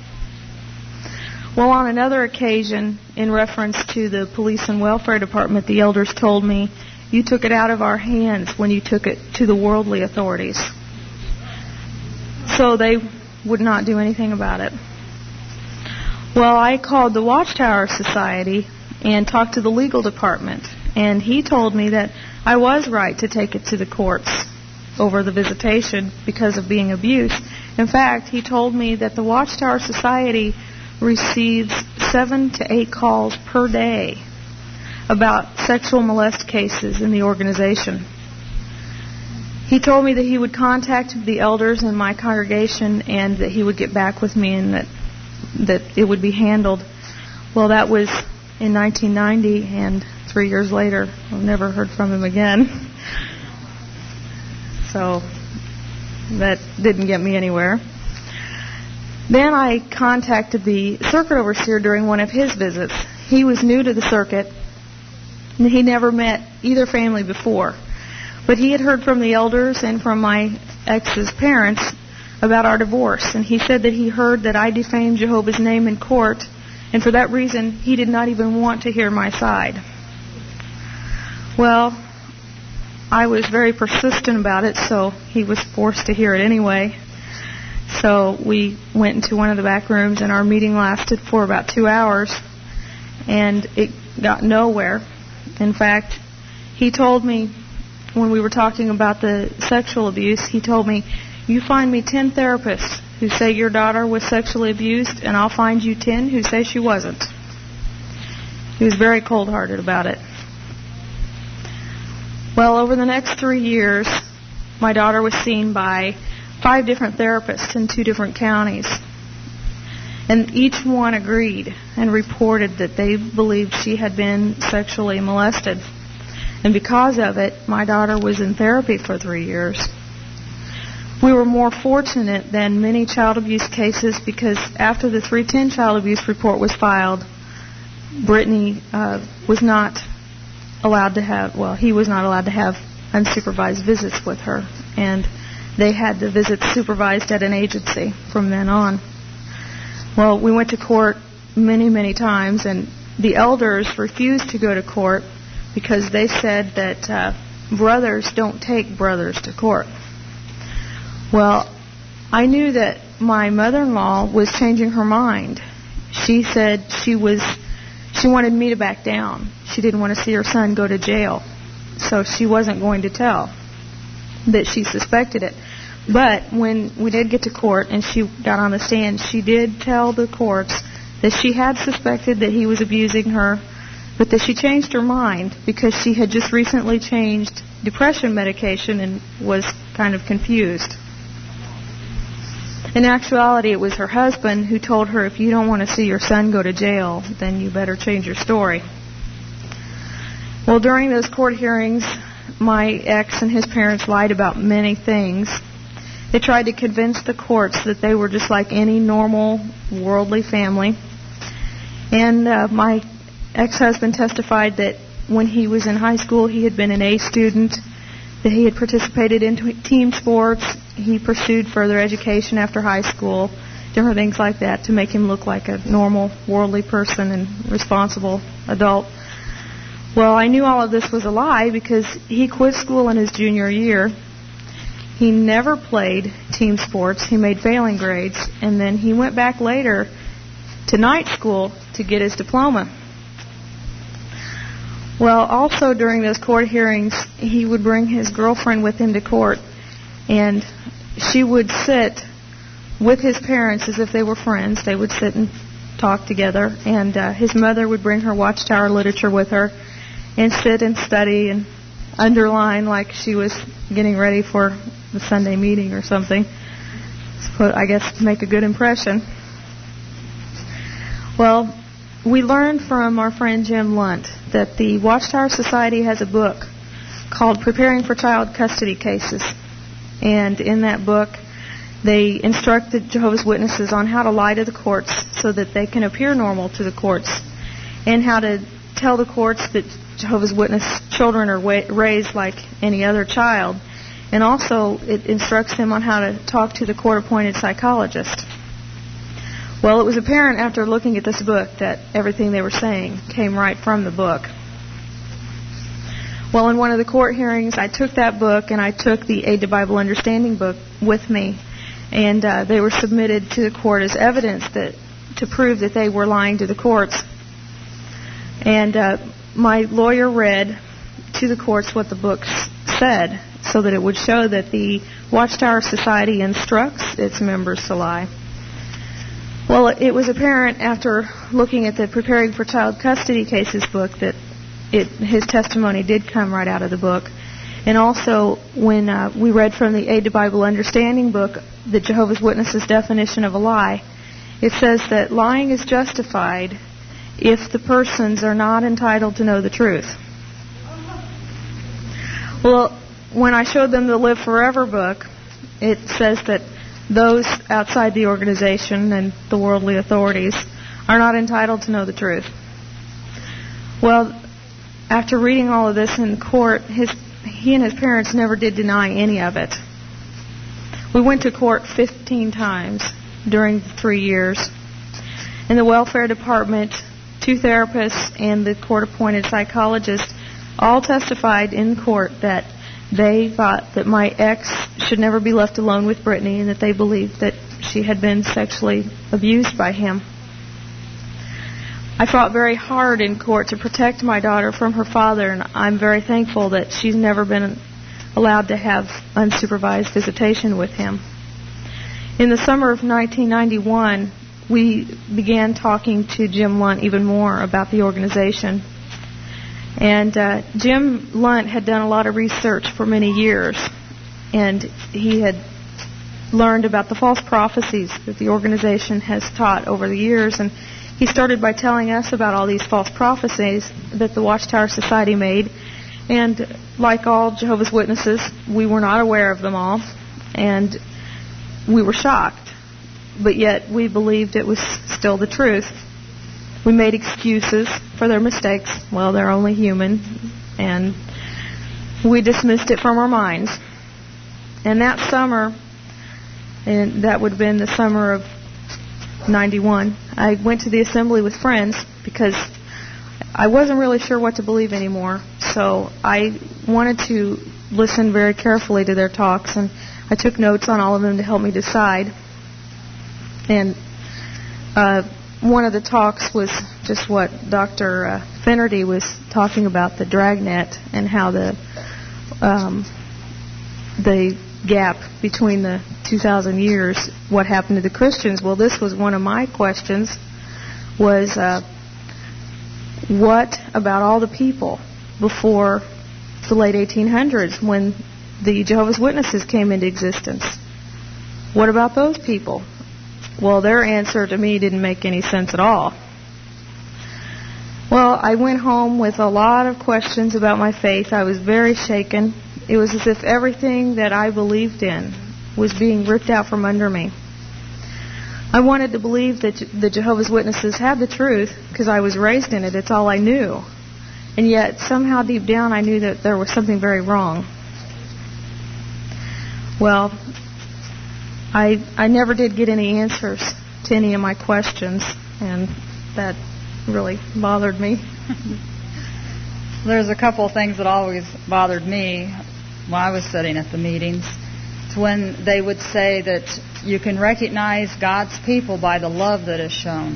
Well, on another occasion, in reference to the police and welfare department, the elders told me, "You took it out of our hands when you took it to the worldly authorities." So they would not do anything about it. Well, I called the Watchtower Society and talked to the legal department, and he told me that I was right to take it to the courts over the visitation because of being abused. In fact, he told me that the Watchtower Society receives 7 to 8 calls per day about sexual molest cases in the organization. He told me that he would contact the elders in my congregation and that he would get back with me and that it would be handled. Well, that was in 1990, and 3 years later, I've never heard from him again. So that didn't get me anywhere. Then I contacted the circuit overseer during one of his visits. He was new to the circuit, and he never met either family before. But he had heard from the elders and from my ex's parents about our divorce, and he said that he heard that I defamed Jehovah's name in court, and for that reason, he did not even want to hear my side. Well, I was very persistent about it, so he was forced to hear it anyway. So we went into one of the back rooms, and our meeting lasted for about 2 hours, and it got nowhere. In fact, he told me, when we were talking about the sexual abuse, he told me, "You find me 10 therapists who say your daughter was sexually abused, and I'll find you 10 who say she wasn't." He was very cold-hearted about it. Well, over the next 3 years, my daughter was seen by 5 different therapists in 2 different counties. And each one agreed and reported that they believed she had been sexually molested. And because of it, my daughter was in therapy for 3 years. We were more fortunate than many child abuse cases because after the 310 child abuse report was filed, Brittany was not allowed to have, he was not allowed to have unsupervised visits with her. And they had the visits supervised at an agency from then on. Well, we went to court many, many times, and the elders refused to go to court because they said that brothers don't take brothers to court. Well, I knew that my mother-in-law was changing her mind. She said she wanted me to back down. She didn't want to see her son go to jail, so she wasn't going to tell that she suspected it. But when we did get to court and she got on the stand, she did tell the courts that she had suspected that he was abusing her, but that she changed her mind because she had just recently changed depression medication and was kind of confused. In actuality, it was her husband who told her, "If you don't want to see your son go to jail, then you better change your story." Well, during those court hearings, my ex and his parents lied about many things. They tried to convince the courts that they were just like any normal worldly family. And my ex-husband testified that when he was in high school, he had been an A student, that he had participated in team sports, he pursued further education after high school, different things like that to make him look like a normal worldly person and responsible adult. Well, I knew all of this was a lie because he quit school in his junior year. He never played team sports. He made failing grades. And then he went back later to night school to get his diploma. Well, also during those court hearings, he would bring his girlfriend with him to court, and she would sit with his parents as if they were friends. They would sit and talk together, and his mother would bring her Watchtower literature with her and sit and study and underline like she was getting ready for the Sunday meeting or something. I guess to make a good impression. Well, we learned from our friend Jim Lunt that the Watchtower Society has a book called Preparing for Child Custody Cases. And in that book, they instruct the Jehovah's Witnesses on how to lie to the courts so that they can appear normal to the courts, and how to tell the courts that Jehovah's Witness children are raised like any other child. And also, it instructs them on how to talk to the court-appointed psychologist. Well, it was apparent after looking at this book that everything they were saying came right from the book. Well, in one of the court hearings, I took that book and I took the Aid to Bible Understanding book with me, and they were submitted to the court as evidence to prove that they were lying to the courts. And my lawyer read to the courts what the books said so that it would show that the Watchtower Society instructs its members to lie. Well, it was apparent after looking at the Preparing for Child Custody Cases book that his testimony did come right out of the book. And also, when we read from the Aid to Bible Understanding book, the Jehovah's Witnesses' definition of a lie, it says that lying is justified if the persons are not entitled to know the truth. Well, when I showed them the Live Forever book, it says that those outside the organization and the worldly authorities are not entitled to know the truth. Well, after reading all of this in court, he and his parents never did deny any of it. We went to court 15 times during the 3 years. In the welfare department, 2 therapists and the court-appointed psychologist all testified in court that they thought that my ex should never be left alone with Brittany and that they believed that she had been sexually abused by him. I fought very hard in court to protect my daughter from her father, and I'm very thankful that she's never been allowed to have unsupervised visitation with him. In the summer of 1991, we began talking to Jim Lunt even more about the organization. And Jim Lunt had done a lot of research for many years, and he had learned about the false prophecies that the organization has taught over the years. And he started by telling us about all these false prophecies that the Watchtower Society made. And like all Jehovah's Witnesses, we were not aware of them all, and we were shocked. But yet we believed it was still the truth. We made excuses for their mistakes. Well, they're only human. And we dismissed it from our minds. And that summer, and that would have been the summer of 91, I went to the assembly with friends because I wasn't really sure what to believe anymore. So I wanted to listen very carefully to their talks, and I took notes on all of them to help me decide. And one of the talks was just what Dr. Finnerty was talking about, the dragnet, and how the gap between the 2,000 years, what happened to the Christians. Well, this was one of my questions, was what about all the people before the late 1800s when the Jehovah's Witnesses came into existence? What about those people? Well, their answer to me didn't make any sense at all. Well, I went home with a lot of questions about my faith. I was very shaken. It was as if everything that I believed in was being ripped out from under me. I wanted to believe that the Jehovah's Witnesses had the truth because I was raised in it. It's all I knew. And yet, somehow deep down, I knew that there was something very wrong. Well, I never did get any answers to any of my questions, and that really bothered me. There's a couple of things that always bothered me when I was sitting at the meetings. It's when they would say that you can recognize God's people by the love that is shown.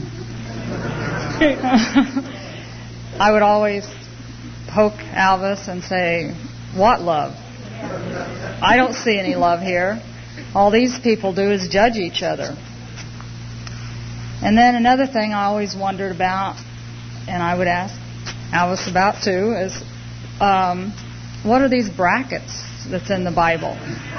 I would always poke Alvis and say, "What love? I don't see any love here. All these people do is judge each other." And then another thing I always wondered about, and I would ask Alvis about too, is what are these brackets that's in the Bible?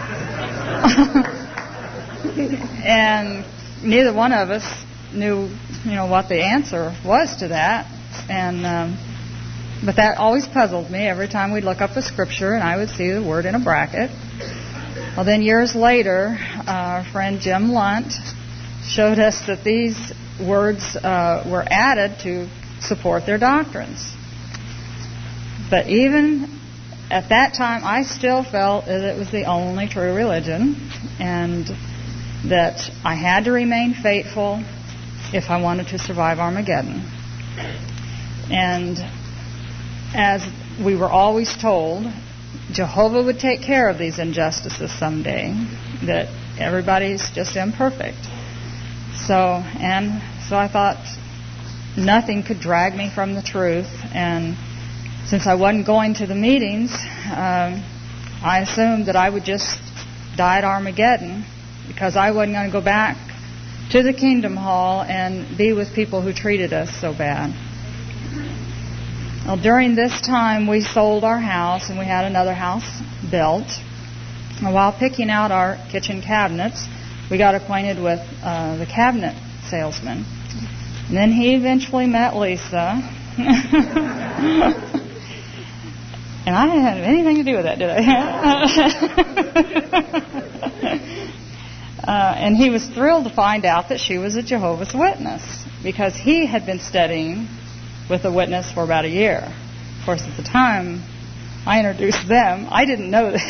And neither one of us knew, what the answer was to that. And but that always puzzled me every time we'd look up a scripture and I would see the word in a bracket. Well, then years later, our friend Jim Lunt showed us that these words were added to support their doctrines. But even at that time, I still felt that it was the only true religion and that I had to remain faithful if I wanted to survive Armageddon. And as we were always told, Jehovah would take care of these injustices someday, that everybody's just imperfect. So I thought nothing could drag me from the truth, and since I wasn't going to the meetings, I assumed that I would just die at Armageddon because I wasn't going to go back to the Kingdom Hall and be with people who treated us so bad. Well, during this time, we sold our house and we had another house built. And while picking out our kitchen cabinets, we got acquainted with the cabinet salesman. And then he eventually met Lisa. And I didn't have anything to do with that, did I? And he was thrilled to find out that she was a Jehovah's Witness because he had been studying with a witness for about a year. Of course, at the time I introduced them, I didn't know this.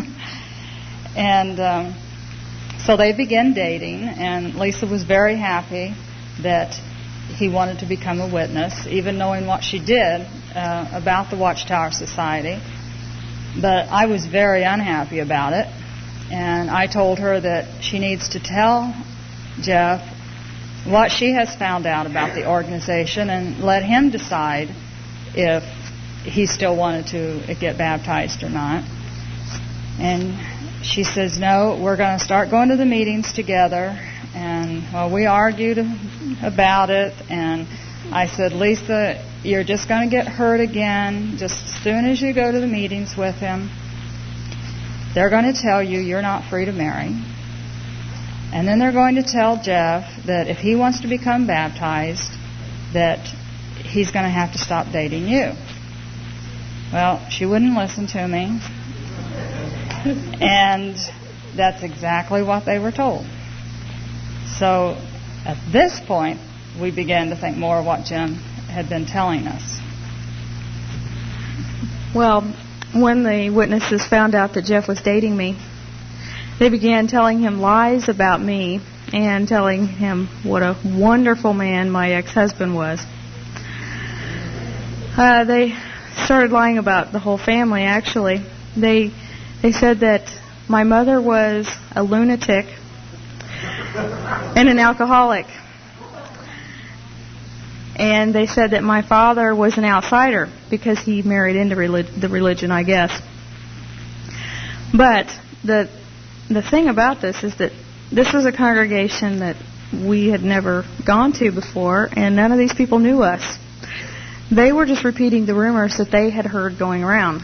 And so they began dating, and Lisa was very happy that he wanted to become a witness, even knowing what she did about the Watchtower Society. But I was very unhappy about it, and I told her that she needs to tell Jeff what she has found out about the organization and let him decide if he still wanted to get baptized or not. And she says, "No, we're going to start going to the meetings together." And we argued about it, and I said, "Lisa, you're just going to get hurt again. Just as soon as you go to the meetings with him, they're going to tell you you're not free to marry. And then they're going to tell Jeff that if he wants to become baptized, that he's going to have to stop dating you." Well, she wouldn't listen to me. And that's exactly what they were told. So at this point, we began to think more of what Jim had been telling us. Well, when the witnesses found out that Jeff was dating me, they began telling him lies about me and telling him what a wonderful man my ex-husband was. They started lying about the whole family, actually. They said that my mother was a lunatic and an alcoholic. And they said that my father was an outsider because he married into the religion, I guess. But the thing about this is that this was a congregation that we had never gone to before, and none of these people knew us. They were just repeating the rumors that they had heard going around.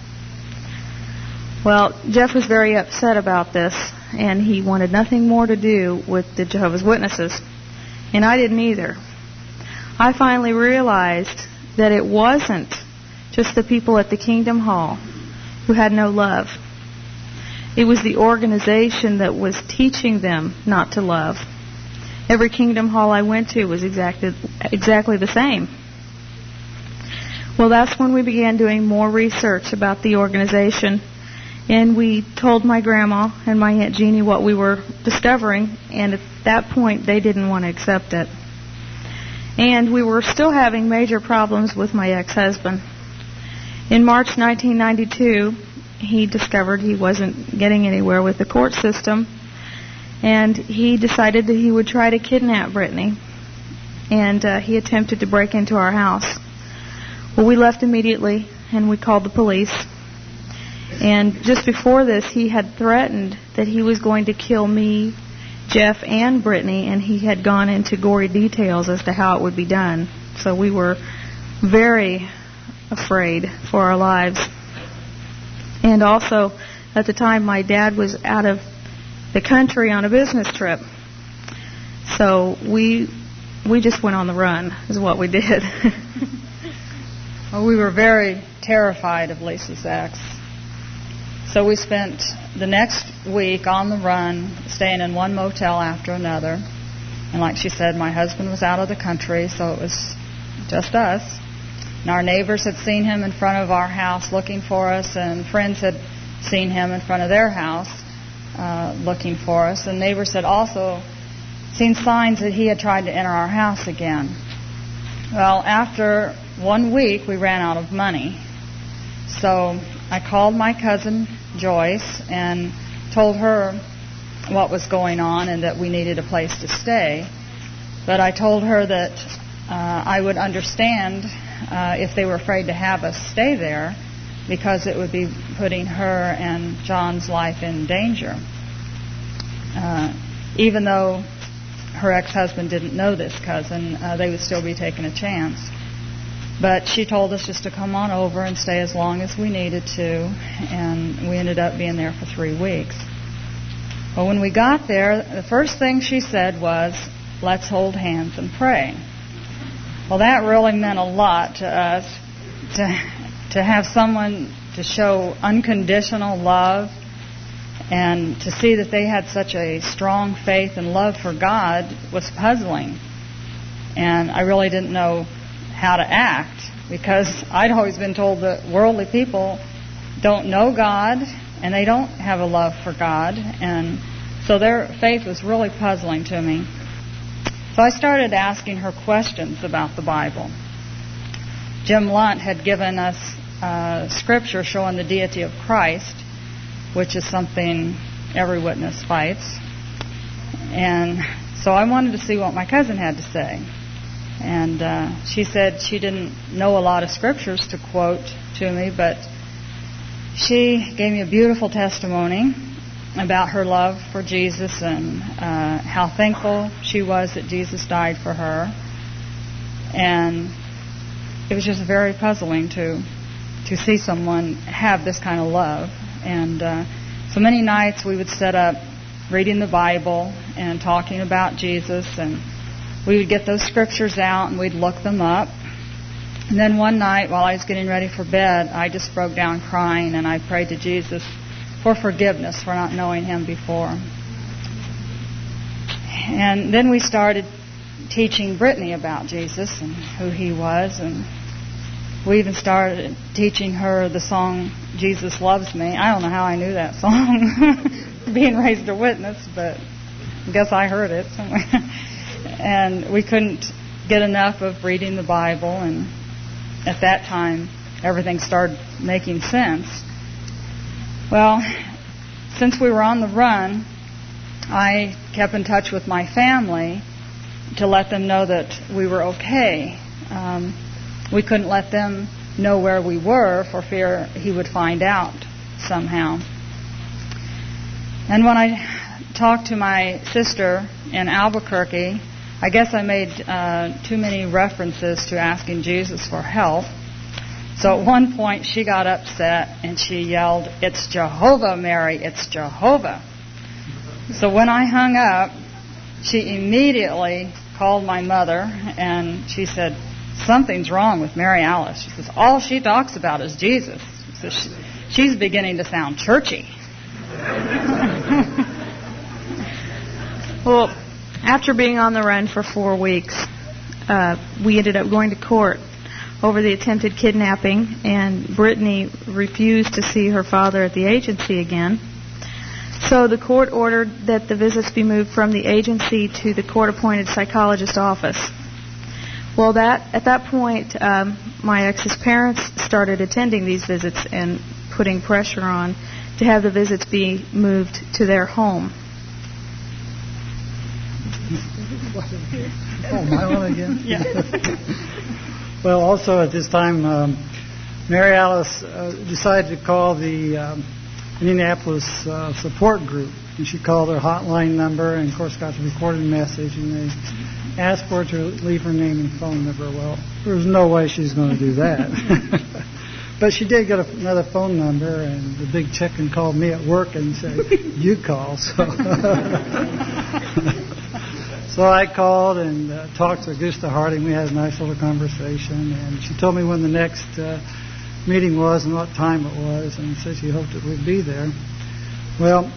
Well, Jeff was very upset about this, and he wanted nothing more to do with the Jehovah's Witnesses. And I didn't either. I finally realized that it wasn't just the people at the Kingdom Hall who had no love. It was the organization that was teaching them not to love. Every Kingdom Hall I went to was exactly the same. Well, that's when we began doing more research about the organization, and we told my grandma and my Aunt Jeannie what we were discovering, and at that point they didn't want to accept it. And we were still having major problems with my ex-husband. In March 1992, he discovered he wasn't getting anywhere with the court system, and he decided that he would try to kidnap Brittany, and he attempted to break into our house. Well, we left immediately, and we called the police. And just before this, he had threatened that he was going to kill me, Jeff, and Brittany, and he had gone into gory details as to how it would be done. So we were very afraid for our lives. And also, at the time, my dad was out of the country on a business trip. So we just went on the run, is what we did. Well, we were very terrified of Lisa's ex. So we spent the next week on the run, staying in one motel after another. And like she said, my husband was out of the country, so it was just us. And our neighbors had seen him in front of our house looking for us, and friends had seen him in front of their house looking for us. And neighbors had also seen signs that he had tried to enter our house again. Well, after 1 week, we ran out of money. So I called my cousin Joyce and told her what was going on and that we needed a place to stay. But I told her that I would understand if they were afraid to have us stay there, because it would be putting her and John's life in danger. Even though her ex-husband didn't know this cousin, they would still be taking a chance. But she told us just to come on over and stay as long as we needed to, and we ended up being there for 3 weeks. Well, when we got there, the first thing she said was, "Let's hold hands and pray." Well, that really meant a lot to us, to have someone to show unconditional love and to see that they had such a strong faith and love for God was puzzling. And I really didn't know how to act, because I'd always been told that worldly people don't know God and they don't have a love for God, and so their faith was really puzzling to me. So I started asking her questions about the Bible. Jim Lunt had given us scripture showing the deity of Christ, which is something every witness fights. And so I wanted to see what my cousin had to say. And she said she didn't know a lot of scriptures to quote to me, but she gave me a beautiful testimony about her love for Jesus and how thankful she was that Jesus died for her. And it was just very puzzling to see someone have this kind of love. And so many nights we would set up reading the Bible and talking about Jesus, and we would get those scriptures out and we'd look them up. And then one night while I was getting ready for bed, I just broke down crying, and I prayed to Jesus for forgiveness for not knowing Him before. And then we started teaching Brittany about Jesus and who He was, and we even started teaching her the song, "Jesus Loves Me." I don't know how I knew that song, being raised a witness, but I guess I heard it somewhere. And we couldn't get enough of reading the Bible, and at that time, everything started making sense. Well, since we were on the run, I kept in touch with my family to let them know that we were okay. We couldn't let them know where we were for fear he would find out somehow. And when I talked to my sister in Albuquerque, I guess I made too many references to asking Jesus for help. So at one point she got upset and she yelled, "It's Jehovah, Mary, it's Jehovah." So when I hung up, she immediately called my mother and she said, "Something's wrong with Mary Alice." She says, "All she talks about is Jesus." So she's beginning to sound churchy. Well, after being on the run for 4 weeks, we ended up going to court over the attempted kidnapping, and Brittany refused to see her father at the agency again. So the court ordered that the visits be moved from the agency to the court-appointed psychologist office. Well, at that point, my ex's parents started attending these visits and putting pressure on to have the visits be moved to their home. Oh, my one again? Yeah. Well, also at this time, Mary Alice decided to call the Indianapolis support group. And she called their hotline number and, of course, got the recorded message. And they asked for her to leave her name and phone number. Well, there was no way she was going to do that. But she did get another phone number, and the big chicken called me at work and said, "You call." So I called and talked to Augusta Harding. We had a nice little conversation, and she told me when the next meeting was and what time it was, and said she hoped that we'd be there. Well,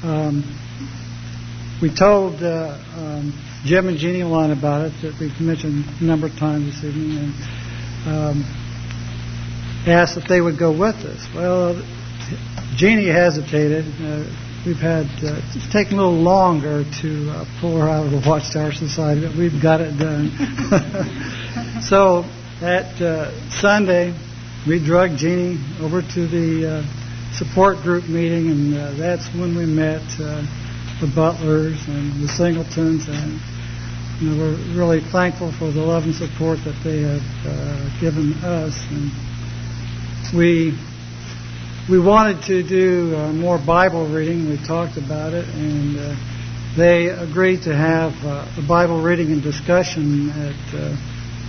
we told Jim and Jeannie Lund about it, that we've mentioned a number of times this evening, and asked if they would go with us. Well, Jeannie hesitated. We've had it's taken a little longer to pull her out of the Watchtower Society, but we've got it done. So that Sunday, we drugged Jeannie over to the support group meeting, and that's when we met the Butlers and the Singletons, and we're really thankful for the love and support that they have given us. And we wanted to do more Bible reading. We talked about it, and they agreed to have a Bible reading and discussion at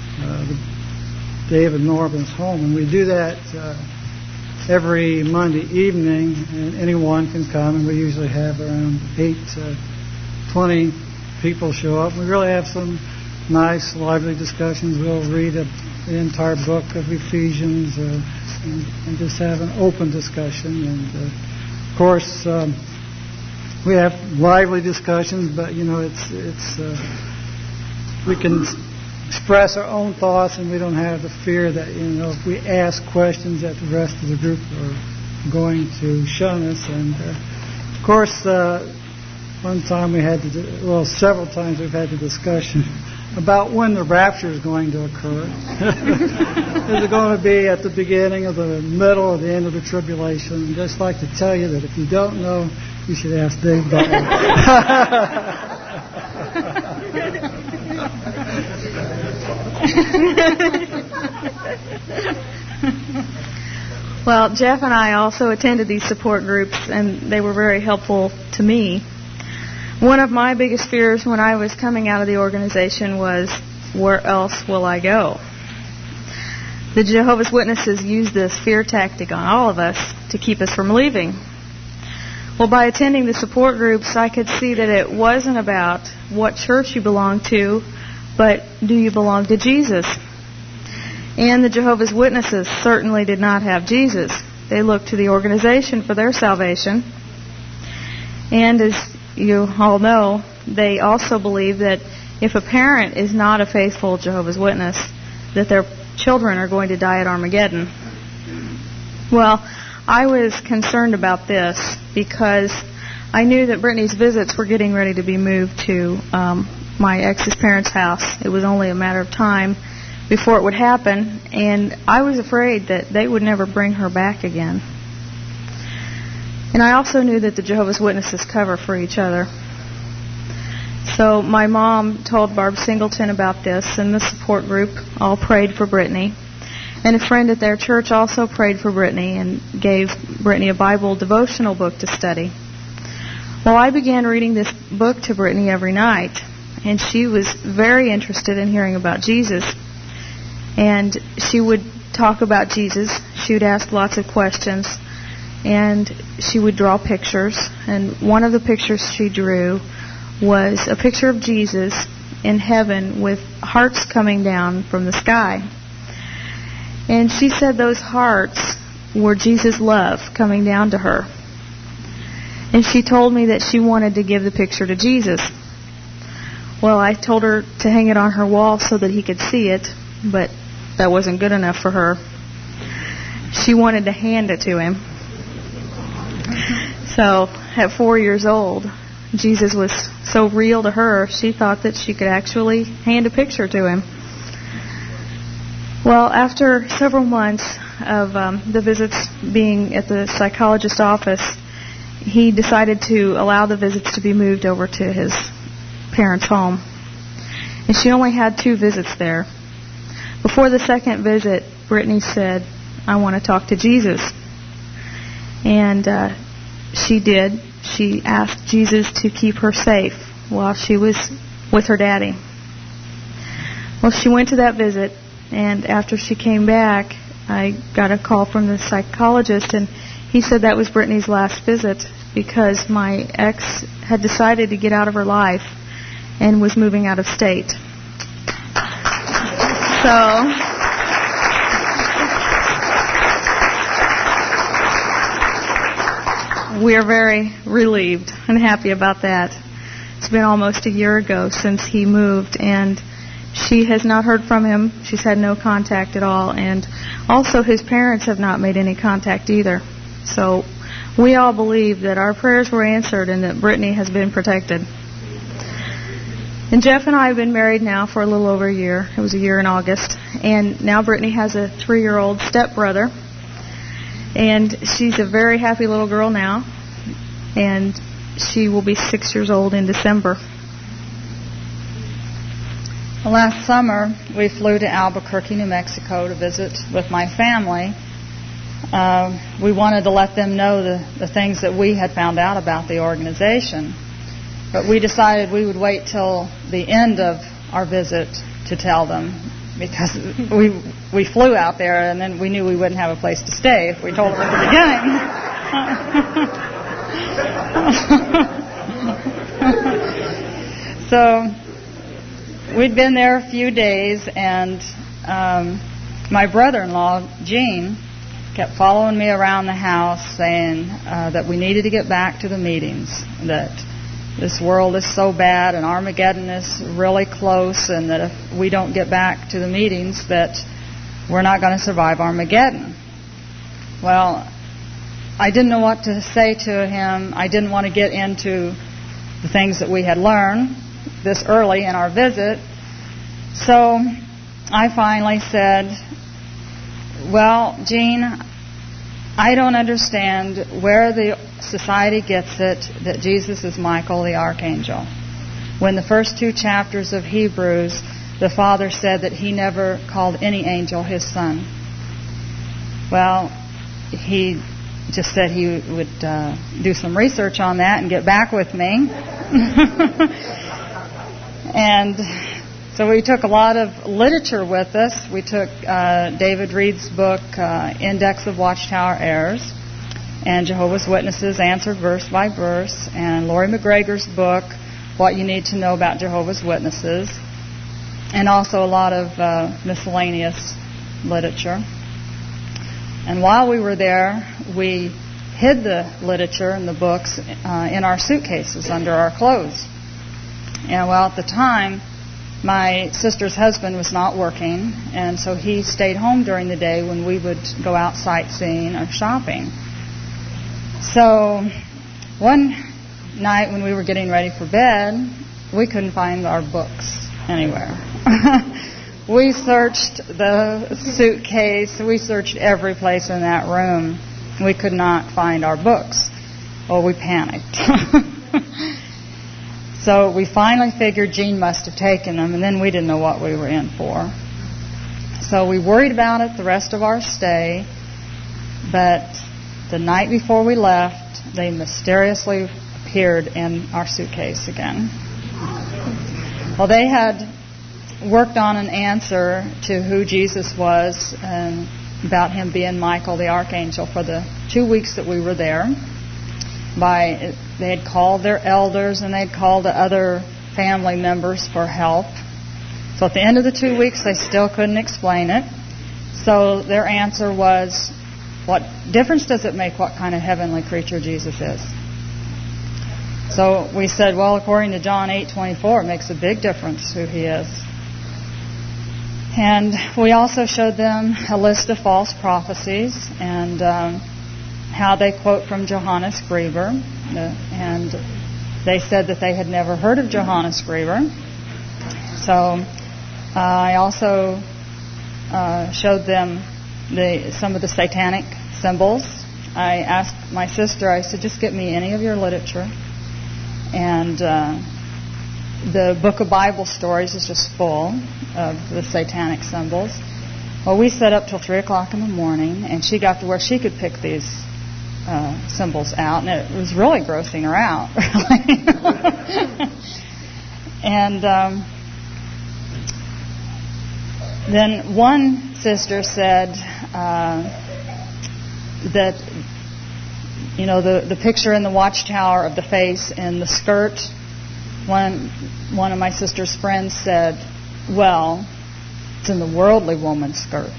David Norman's home. And we do that every Monday evening, and anyone can come, and we usually have around 8 to 20 people show up. We really have some nice, lively discussions. We'll read the entire book of Ephesians and just have an open discussion. And of course, we have lively discussions, but it's we can express our own thoughts, and we don't have the fear that if we ask questions that the rest of the group are going to shun us. And of course, one time several times we've had the discussion about when the rapture is going to occur. Is it going to be at the beginning, of the middle, or the end of the tribulation? I'd just like to tell you that if you don't know, you should ask Dave Butler. Well, Jeff and I also attended these support groups, and they were very helpful to me. One of my biggest fears when I was coming out of the organization was, where else will I go? The Jehovah's Witnesses use this fear tactic on all of us to keep us from leaving. Well, by attending the support groups, I could see that it wasn't about what church you belong to, but do you belong to Jesus? And the Jehovah's Witnesses certainly did not have Jesus. They looked to the organization for their salvation. And as you all know, they also believe that if a parent is not a faithful Jehovah's Witness, that their children are going to die at Armageddon. Well, I was concerned about this because I knew that Brittany's visits were getting ready to be moved to my ex's parents' house. It was only a matter of time before it would happen, and I was afraid that they would never bring her back again. And I also knew that the Jehovah's Witnesses cover for each other. So my mom told Barb Singleton about this, and the support group all prayed for Brittany. And a friend at their church also prayed for Brittany and gave Brittany a Bible devotional book to study. Well, I began reading this book to Brittany every night, and she was very interested in hearing about Jesus. And she would talk about Jesus. She would ask lots of questions. And she would draw pictures. And one of the pictures she drew was a picture of Jesus in heaven with hearts coming down from the sky. And she said those hearts were Jesus' love coming down to her. And she told me that she wanted to give the picture to Jesus. Well, I told her to hang it on her wall so that he could see it, but that wasn't good enough for her. She wanted to hand it to him. So, at 4 years old, Jesus was so real to her, she thought that she could actually hand a picture to him. Well, after several months of the visits being at the psychologist's office, he decided to allow the visits to be moved over to his parents' home. And she only had 2 visits there. Before the second visit, Brittany said, "I want to talk to Jesus." And she did. She asked Jesus to keep her safe while she was with her daddy. Well, she went to that visit, and after she came back, I got a call from the psychologist, and he said that was Brittany's last visit because my ex had decided to get out of her life and was moving out of state. So we are very relieved and happy about that. It's been almost a year ago since he moved, and she has not heard from him. She's had no contact at all, and also his parents have not made any contact either. So we all believe that our prayers were answered and that Brittany has been protected. And Jeff and I have been married now for a little over a year. It was a year in August. And now Brittany has a 3-year-old stepbrother. And she's a very happy little girl now. And she will be 6 years old in December. Well, last summer, we flew to Albuquerque, New Mexico to visit with my family. We wanted to let them know the things that we had found out about the organization. But we decided we would wait till the end of our visit to tell them, because we flew out there and then we knew we wouldn't have a place to stay if we told them at the beginning. So we'd been there a few days, and my brother-in-law, Gene, kept following me around the house saying that we needed to get back to the meetings, that this world is so bad and Armageddon is really close, and that if we don't get back to the meetings that we're not going to survive Armageddon. Well, I didn't know what to say to him. I didn't want to get into the things that we had learned this early in our visit. So I finally said, "Well, Gene, I don't understand where the society gets it that Jesus is Michael the Archangel, when the first 2 chapters of Hebrews, the Father said that He never called any angel His son." Well, he just said he would do some research on that and get back with me. And so we took a lot of literature with us. We took David Reed's book, Index of Watchtower Errors, and Jehovah's Witnesses Answered Verse by Verse, and Lori McGregor's book, What You Need to Know About Jehovah's Witnesses, and also a lot of miscellaneous literature. And while we were there, we hid the literature and the books in our suitcases under our clothes. And well, at the time, my sister's husband was not working, and so he stayed home during the day when we would go out sightseeing or shopping. So one night when we were getting ready for bed, we couldn't find our books anywhere. We searched the suitcase. We searched every place in that room. We could not find our books. Well, we panicked. So we finally figured Gene must have taken them, and then we didn't know what we were in for. So we worried about it the rest of our stay, but the night before we left, they mysteriously appeared in our suitcase again. Well, they had worked on an answer to who Jesus was and about Him being Michael the Archangel for the 2 weeks that we were there. They had called their elders and they'd called the other family members for help. So at the end of the 2 weeks, they still couldn't explain it. So their answer was, what difference does it make what kind of heavenly creature Jesus is? So we said, well, according to John 8:24, it makes a big difference who He is. And we also showed them a list of false prophecies and how they quote from Johannes Grieber. And they said that they had never heard of Johannes Grieber. So I also showed them some of the satanic symbols. I asked my sister, I said, just get me any of your literature. And the book of Bible stories is just full of the satanic symbols. Well, we set up till 3 o'clock in the morning, and she got to where she could pick these symbols out, and it was really grossing her out, really. And then one sister said that, you know, the picture in the watchtower of the face and the skirt, one of my sister's friends said, well, it's in the worldly woman's skirt.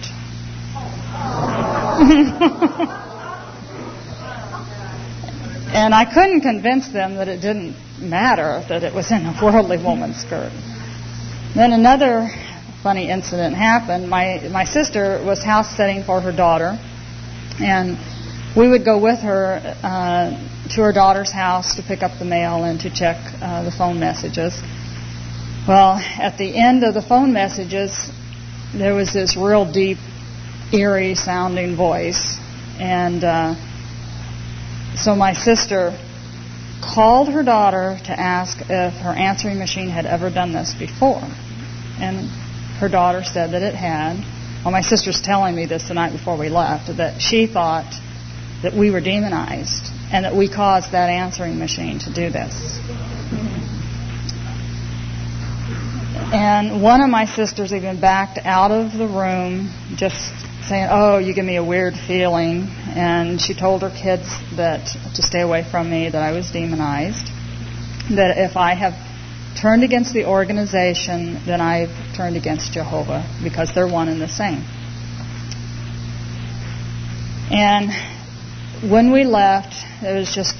And I couldn't convince them that it didn't matter that it was in a worldly woman's skirt. Then another funny incident happened. My sister was house sitting for her daughter, and we would go with her to her daughter's house to pick up the mail and to check the phone messages. Well, at the end of the phone messages, there was this real deep, eerie sounding voice, and so my sister called her daughter to ask if her answering machine had ever done this before. And her daughter said that it had. Well, my sister's telling me this the night before we left, that she thought that we were demonized and that we caused that answering machine to do this. And one of my sisters even backed out of the room just saying, oh, you give me a weird feeling. And she told her kids that to stay away from me, that I was demonized, that if I have turned against the organization, then I've turned against Jehovah, because they're one and the same. And when we left, it was just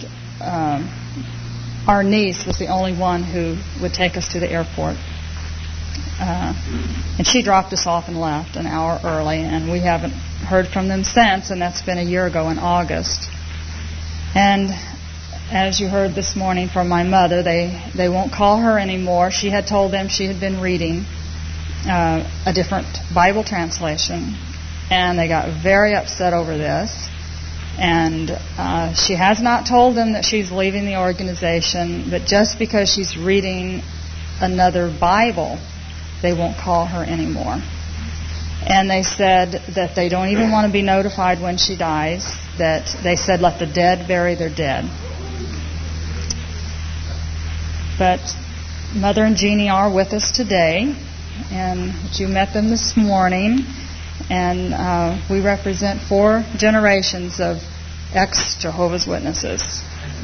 our niece was the only one who would take us to the airport. And she dropped us off and left an hour early, and we haven't heard from them since, and that's been a year ago in August. And as you heard this morning from my mother, they won't call her anymore. She had told them she had been reading a different Bible translation, and they got very upset over this. And she has not told them that she's leaving the organization, but just because she's reading another Bible, they won't call her anymore. And they said that they don't even want to be notified when she dies, that they said let the dead bury their dead. But Mother and Jeannie are with us today, and you met them this morning, and we represent 4 generations of ex-Jehovah's Witnesses.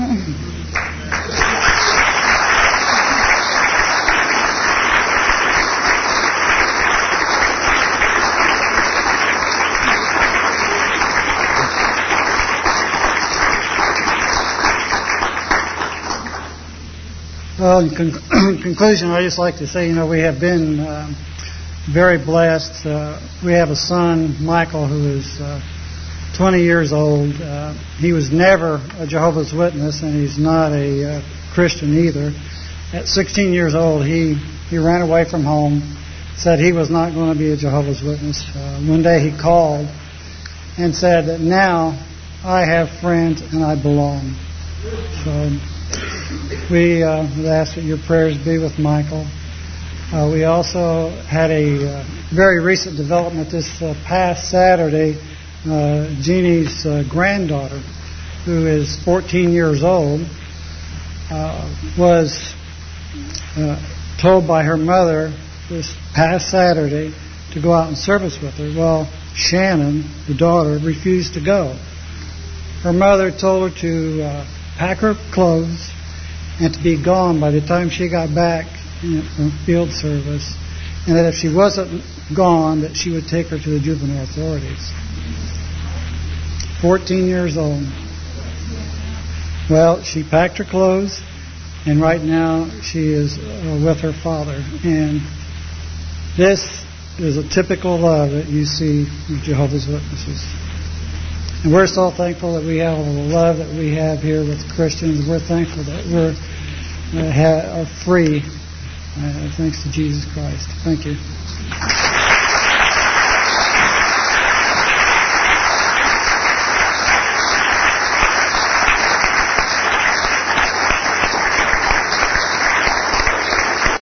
Well, in conclusion, I'd just like to say, we have been very blessed. We have a son, Michael, who is 20 years old. He was never a Jehovah's Witness, and he's not a Christian either. At 16 years old, he ran away from home, said he was not going to be a Jehovah's Witness. One day he called and said that now I have friends and I belong. So we ask that your prayers be with Michael. We also had a very recent development this past Saturday. Jeannie's granddaughter, who is 14 years old, was told by her mother this past Saturday to go out and service with her. Well, Shannon, the daughter, refused to go. Her mother told her to pack her clothes and to be gone by the time she got back from field service, and that if she wasn't gone, that she would take her to the juvenile authorities. 14 years old. Well, she packed her clothes, and right now she is with her father. And this is a typical love that you see with Jehovah's Witnesses. And we're so thankful that we have all the love that we have here with Christians. We're thankful that we're are free, thanks to Jesus Christ. Thank you.